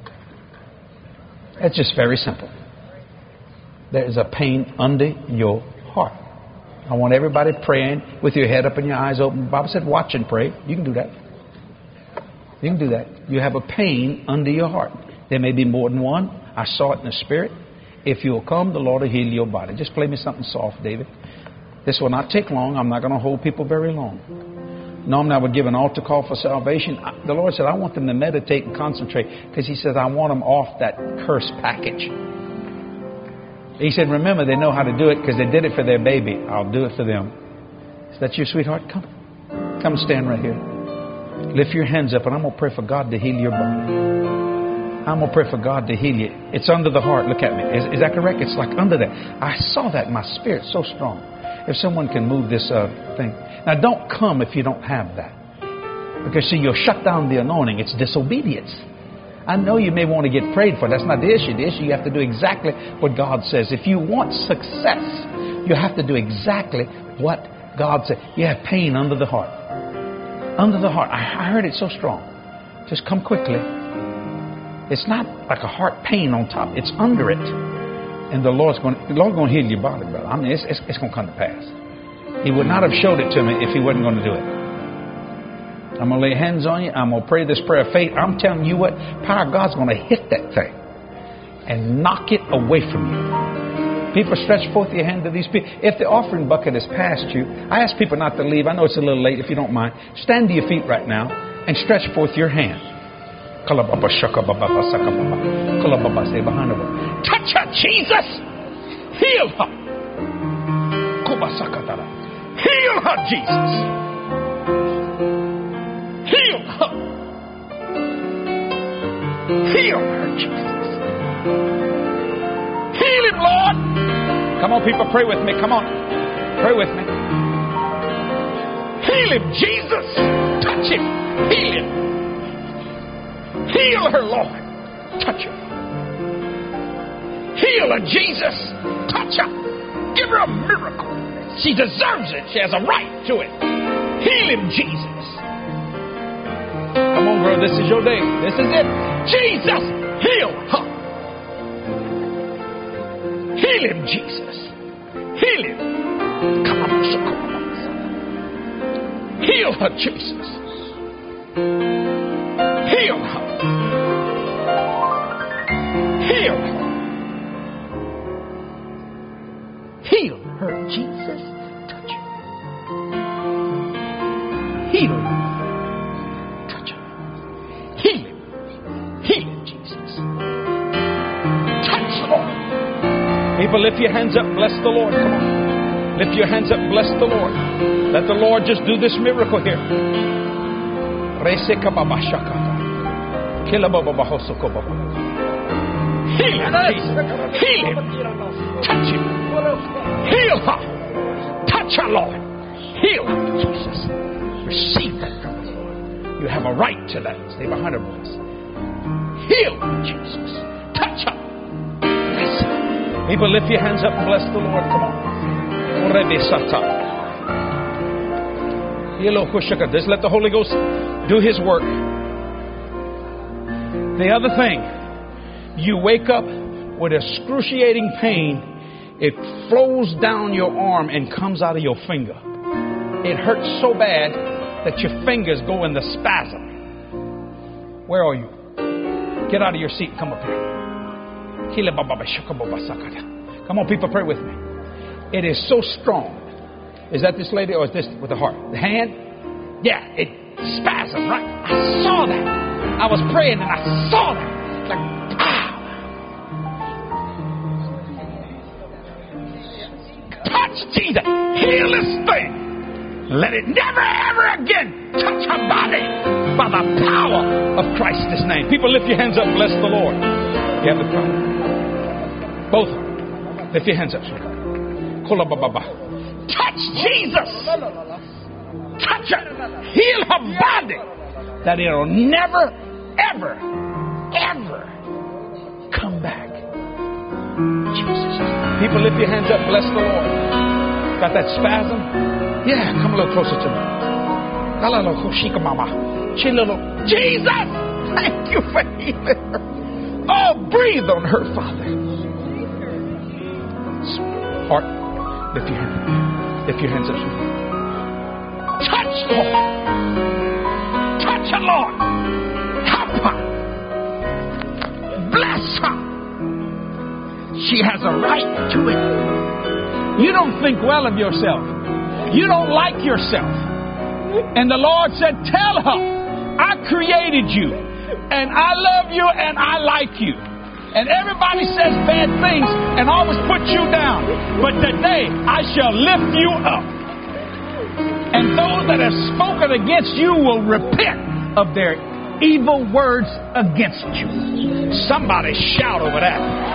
It's just very simple. There is a pain under your heart. I want everybody praying with your head up and your eyes open. The Bible said watch and pray. You can do that. You can do that. You have a pain under your heart. There may be more than one. I saw it in the spirit. If you'll come, the Lord will heal your body. Just play me something soft, David. This will not take long. I'm not going to hold people very long. Normally I would give an altar call for salvation. The Lord said, I want them to meditate and concentrate, because He says, I want them off that curse package. He said, remember, they know how to do it because they did it for their baby. I'll do it for them. Is that your sweetheart? Come stand right here. Lift your hands up, and I'm going to pray for God to heal your body. I'm going to pray for God to heal you. It's under the heart. Look at me. Is that correct? It's like under there. I saw that in my spirit so strong. If someone can move this thing. Now, don't come if you don't have that. Because, see, you'll shut down the anointing. It's disobedience. I know you may want to get prayed for. That's not the issue. The issue, you have to do exactly what God says. If you want success, you have to do exactly what God said. You have pain under the heart. Under the heart. I heard it so strong. Just come quickly. It's not like a heart pain on top. It's under it. And the Lord's going to heal your body, brother. I mean, it's going to come to pass. He would not have showed it to me if He wasn't going to do it. I'm going to lay hands on you. I'm going to pray this prayer of faith. I'm telling you what, power of God's going to hit that thing and knock it away from you. People, stretch forth your hand to these people. If the offering bucket has passed you, I ask people not to leave. I know it's a little late. If you don't mind, stand to your feet right now and stretch forth your hand. Touch her, Jesus. Heal her. Heal her, Jesus. Heal her. Heal her, Jesus. Heal him, Lord. Come on, people, pray with me. Come on. Pray with me. Heal him, Jesus. Touch him. Heal him. Heal her, Lord. Touch her. Heal her, Jesus. Touch her. Give her a miracle. She deserves it. She has a right to it. Heal him, Jesus. Come on, girl. This is your day. This is it. Jesus, heal her. Heal him, Jesus. Heal him. Come on. Heal her, Jesus. Heal her. Heal her. Heal her, Jesus. Touch her. Heal her. Touch her. Heal him. Heal him, Jesus. Touch, Lord. People, lift your hands up. Bless the Lord. Come on. Lift your hands up. Bless the Lord. Let the Lord just do this miracle here. Heal him, Jesus. Heal him. Touch him. Heal her. Touch her, Lord. Heal her, Jesus. Receive that from the Lord. You have a right to that. Stay behind her voice. Heal her, Jesus. Touch her. Bless her. People, lift your hands up and bless the Lord. Come on. Just let the Holy Ghost do His work. The other thing, you wake up with excruciating pain. It flows down your arm and comes out of your finger. It hurts so bad that your fingers go in the spasm. Where are you? Get out of your seat and come up here. Come on, people, pray with me. It is so strong. Is that this lady or is this with the heart? The hand? Yeah, it spasmed, right? I saw that. I was praying and I saw that. Like, pow. Touch Jesus. Heal this thing. Let it never, ever again touch her body. by the power of Christ's name. People, lift your hands up and bless the Lord. You have the power. Both of them. Lift your hands up. Touch Jesus. Touch her. Heal her body. That it'll never, ever, ever come back. Jesus. People, lift your hands up. Bless the Lord. Got that spasm? Yeah, come a little closer to me. Jesus! Thank you for healing her. Oh, breathe on her, Father. Heart, lift your hands. Lift your hands up. Touch, Lord. Touch her, Lord. Help her. Bless her. She has a right to it. You don't think well of yourself. You don't like yourself. And the Lord said, tell her, I created you, and I love you, and I like you. And everybody says bad things and always put you down. But today, I shall lift you up. And those that have spoken against you will repent of their evil words against you. Somebody shout over that.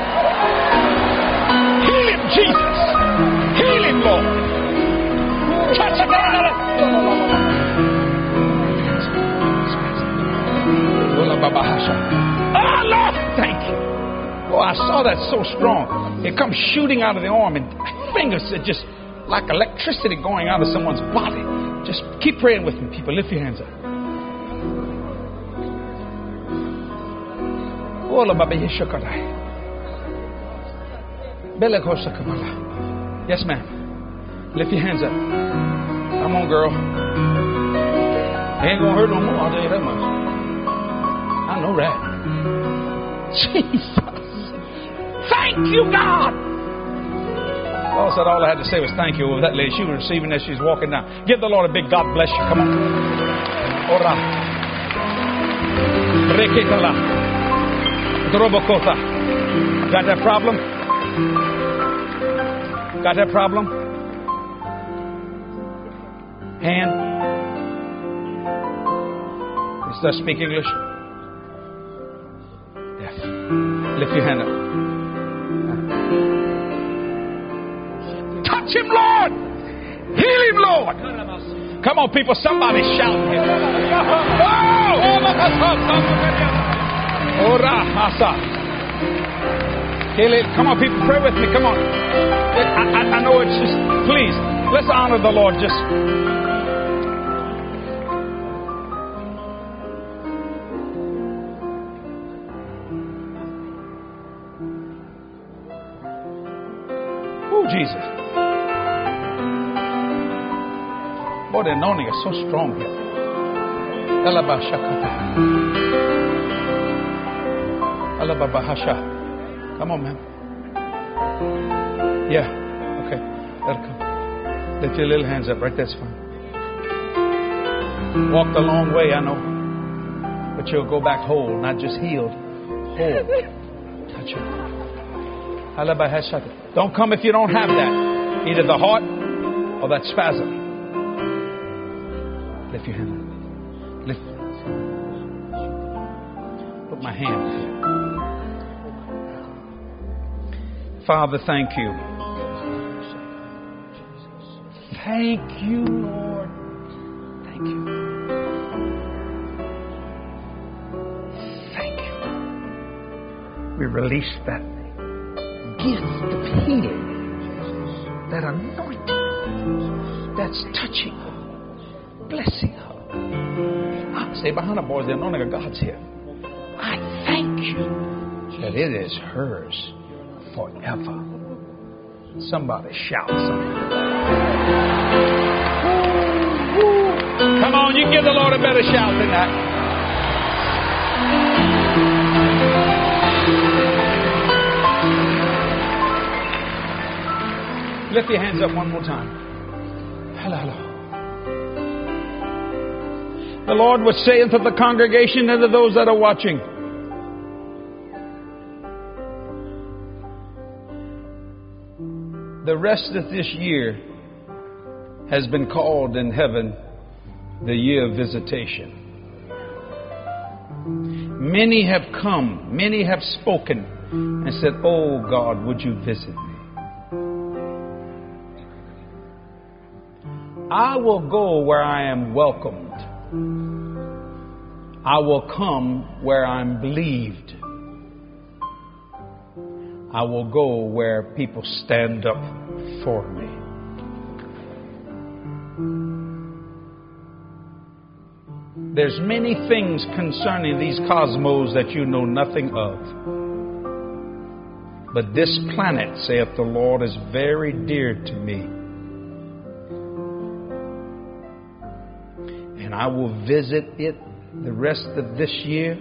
Heal him, Jesus. Heal him, Lord. Touch him. Oh, Lord, thank you. Oh, I saw that so strong. It comes shooting out of the arm, and fingers are just like electricity going out of someone's body. Just keep praying with me, people. Lift your hands up. Yes, ma'am. Lift your hands up. Come on, girl. It ain't gonna hurt no more, I'll tell you that much. I know that. Jesus. Thank you, God. Paul said all I had to say was thank you over that lady. She was receiving as she's walking down. Give the Lord a big God bless you. Come on. Ora. Reketala. Drobokota. Got that problem? Got that problem? Hand. Does that speak English? Yes. Lift your hand up. Touch him, Lord. Heal him, Lord. Come on, people. Somebody shout him. Come on, people. Pray with me. Come on. I know it's just, please, let's honor the Lord. Just. Jesus. Boy, the anointing is so strong here. Come on, man. Yeah. Okay. That'll come. Lift your little hands up. Right, that's fine. Walked a long way, I know. But you'll go back whole, not just healed. Whole. Touch it. Don't come if you don't have that. Either the heart or that spasm. Lift your hand. Lift. Put my hand. Father, thank you. Thank you, Lord. Thank you. Thank you. We release that gift of healing, that anointing that's touching her, blessing her. I say behind the boys, the anointing of God's here. I thank you that it is hers forever. Somebody shout something. Come on, you give the Lord a better shout than that. Lift your hands up one more time. Hello, hello. The Lord was saying to the congregation and to those that are watching, the rest of this year has been called in heaven the year of visitation. Many have come, many have spoken and said, oh God, would you visit me? I will go where I am welcomed. I will come where I'm believed. I will go where people stand up for me. There's many things concerning these cosmos that you know nothing of. But this planet, saith the Lord, is very dear to me. And I will visit it the rest of this year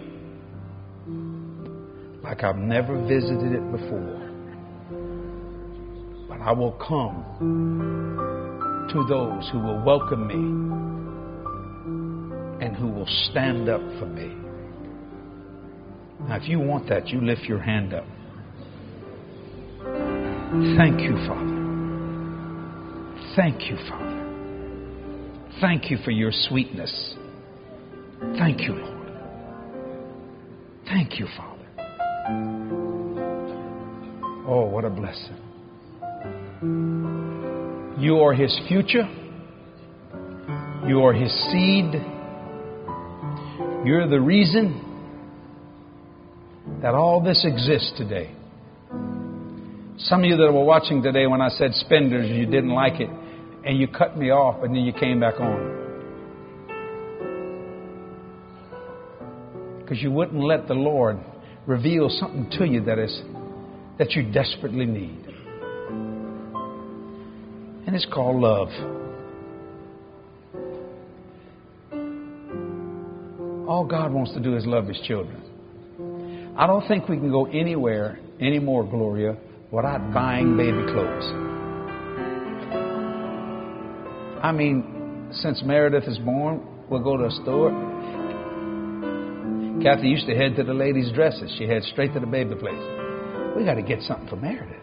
like I've never visited it before. But I will come to those who will welcome me and who will stand up for me. Now, if you want that, you lift your hand up. Thank you, Father. Thank you, Father. Thank you for your sweetness. Thank you, Lord. Thank you, Father. Oh, what a blessing. You are His future. You are His seed. You're the reason that all this exists today. Some of you that were watching today when I said spenders, you didn't like it, and you cut me off, and then you came back on. Because you wouldn't let the Lord reveal something to you that you desperately need. And it's called love. All God wants to do is love His children. I don't think we can go anywhere anymore, Gloria, without buying baby clothes. I mean, since Meredith is born, we'll go to a store. Kathy used to head to the ladies' dresses. She head straight to the baby place. We got to get something for Meredith.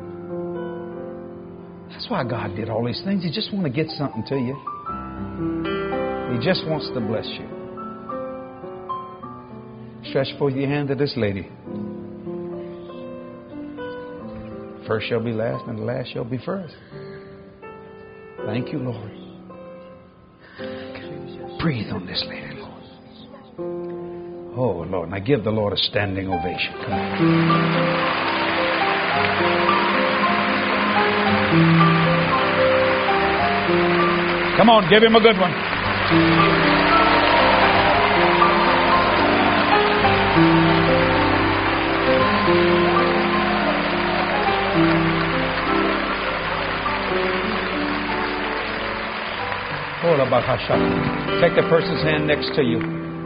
That's why God did all these things. He just wants to get something to you. He just wants to bless you. Stretch forth your hand to this lady. First shall be last, and the last shall be first. Thank you, Lord. Breathe on this lady, Lord. Oh, Lord. Now give the Lord a standing ovation. Come on. Come on, give Him a good one. Take the person's hand next to you.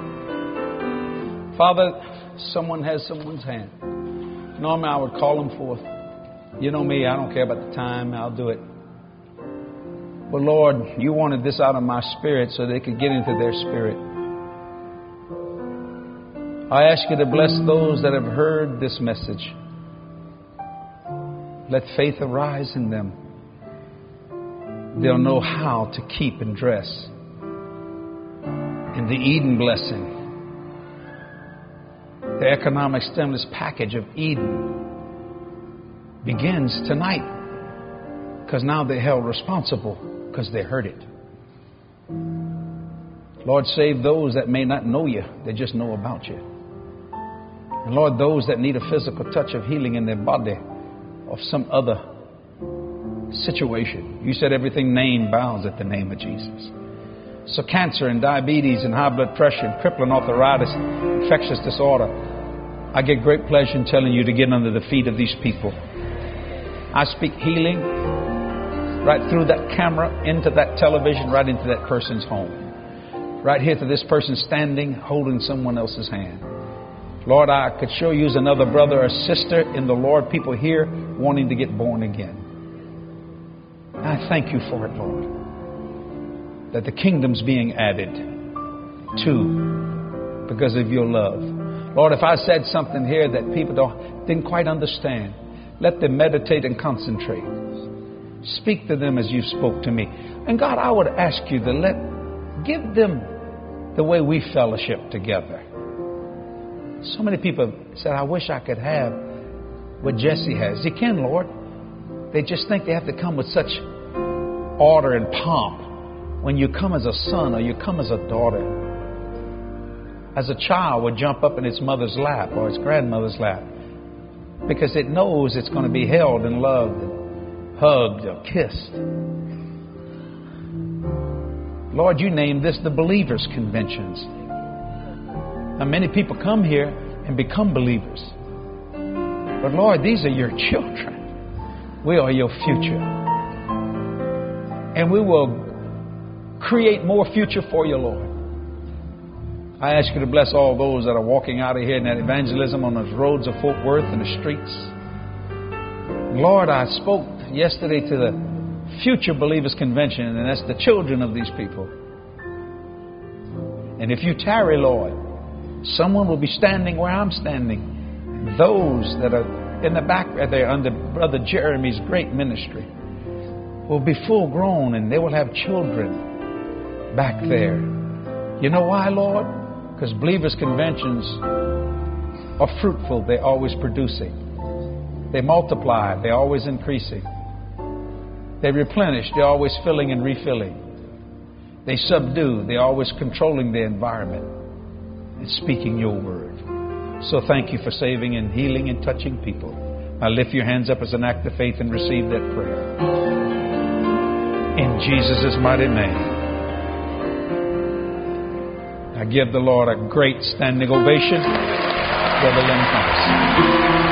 Father, someone has someone's hand. Normally I would call them forth. You know me, I don't care about the time, I'll do it. But Lord, you wanted this out of my spirit so they could get into their spirit. I ask you to bless those that have heard this message. Let faith arise in them. They'll know how to keep and dress. And the Eden blessing, the economic stimulus package of Eden, begins tonight. Because now they're held responsible because they heard it. Lord, save those that may not know you. They just know about you. And Lord, those that need a physical touch of healing in their body of some other situation. You said everything named bows at the name of Jesus. So cancer and diabetes and high blood pressure and crippling arthritis, infectious disorder, I get great pleasure in telling you to get under the feet of these people. I speak healing right through that camera, into that television, right into that person's home. Right here to this person standing, holding someone else's hand. Lord, I could sure use another brother or sister in the Lord, people here wanting to get born again. I thank you for it, Lord, that the kingdom's being added to because of your love. Lord, if I said something here that people didn't quite understand, let them meditate and concentrate. Speak to them as you spoke to me. And God, I would ask you to give them the way we fellowship together. So many people said, I wish I could have what Jesse has. You can, Lord. They just think they have to come with such order and pomp. When you come as a son or you come as a daughter, as a child would jump up in its mother's lap or its grandmother's lap because it knows it's going to be held and loved and hugged or kissed. Lord, you named this the Believers' Conventions. Now, many people come here and become believers. But Lord, these are your children. We are your future. And we will create more future for you, Lord. I ask you to bless all those that are walking out of here in that evangelism on those roads of Fort Worth and the streets. Lord, I spoke yesterday to the Future Believers Convention, and that's the children of these people. And if you tarry, Lord, someone will be standing where I'm standing. Those that are in the back there under Brother Jeremy's great ministry will be full grown, and they will have children back there. You know why, Lord? Because believers' conventions are fruitful. They're always producing. They multiply. They're always increasing. They replenish. They're always filling and refilling. They subdue. They're always controlling the environment and speaking your word. So thank you for saving and healing and touching people. Now lift your hands up as an act of faith and receive that prayer. In Jesus' mighty name. I give the Lord a great standing ovation. Brother Lynn Thomas.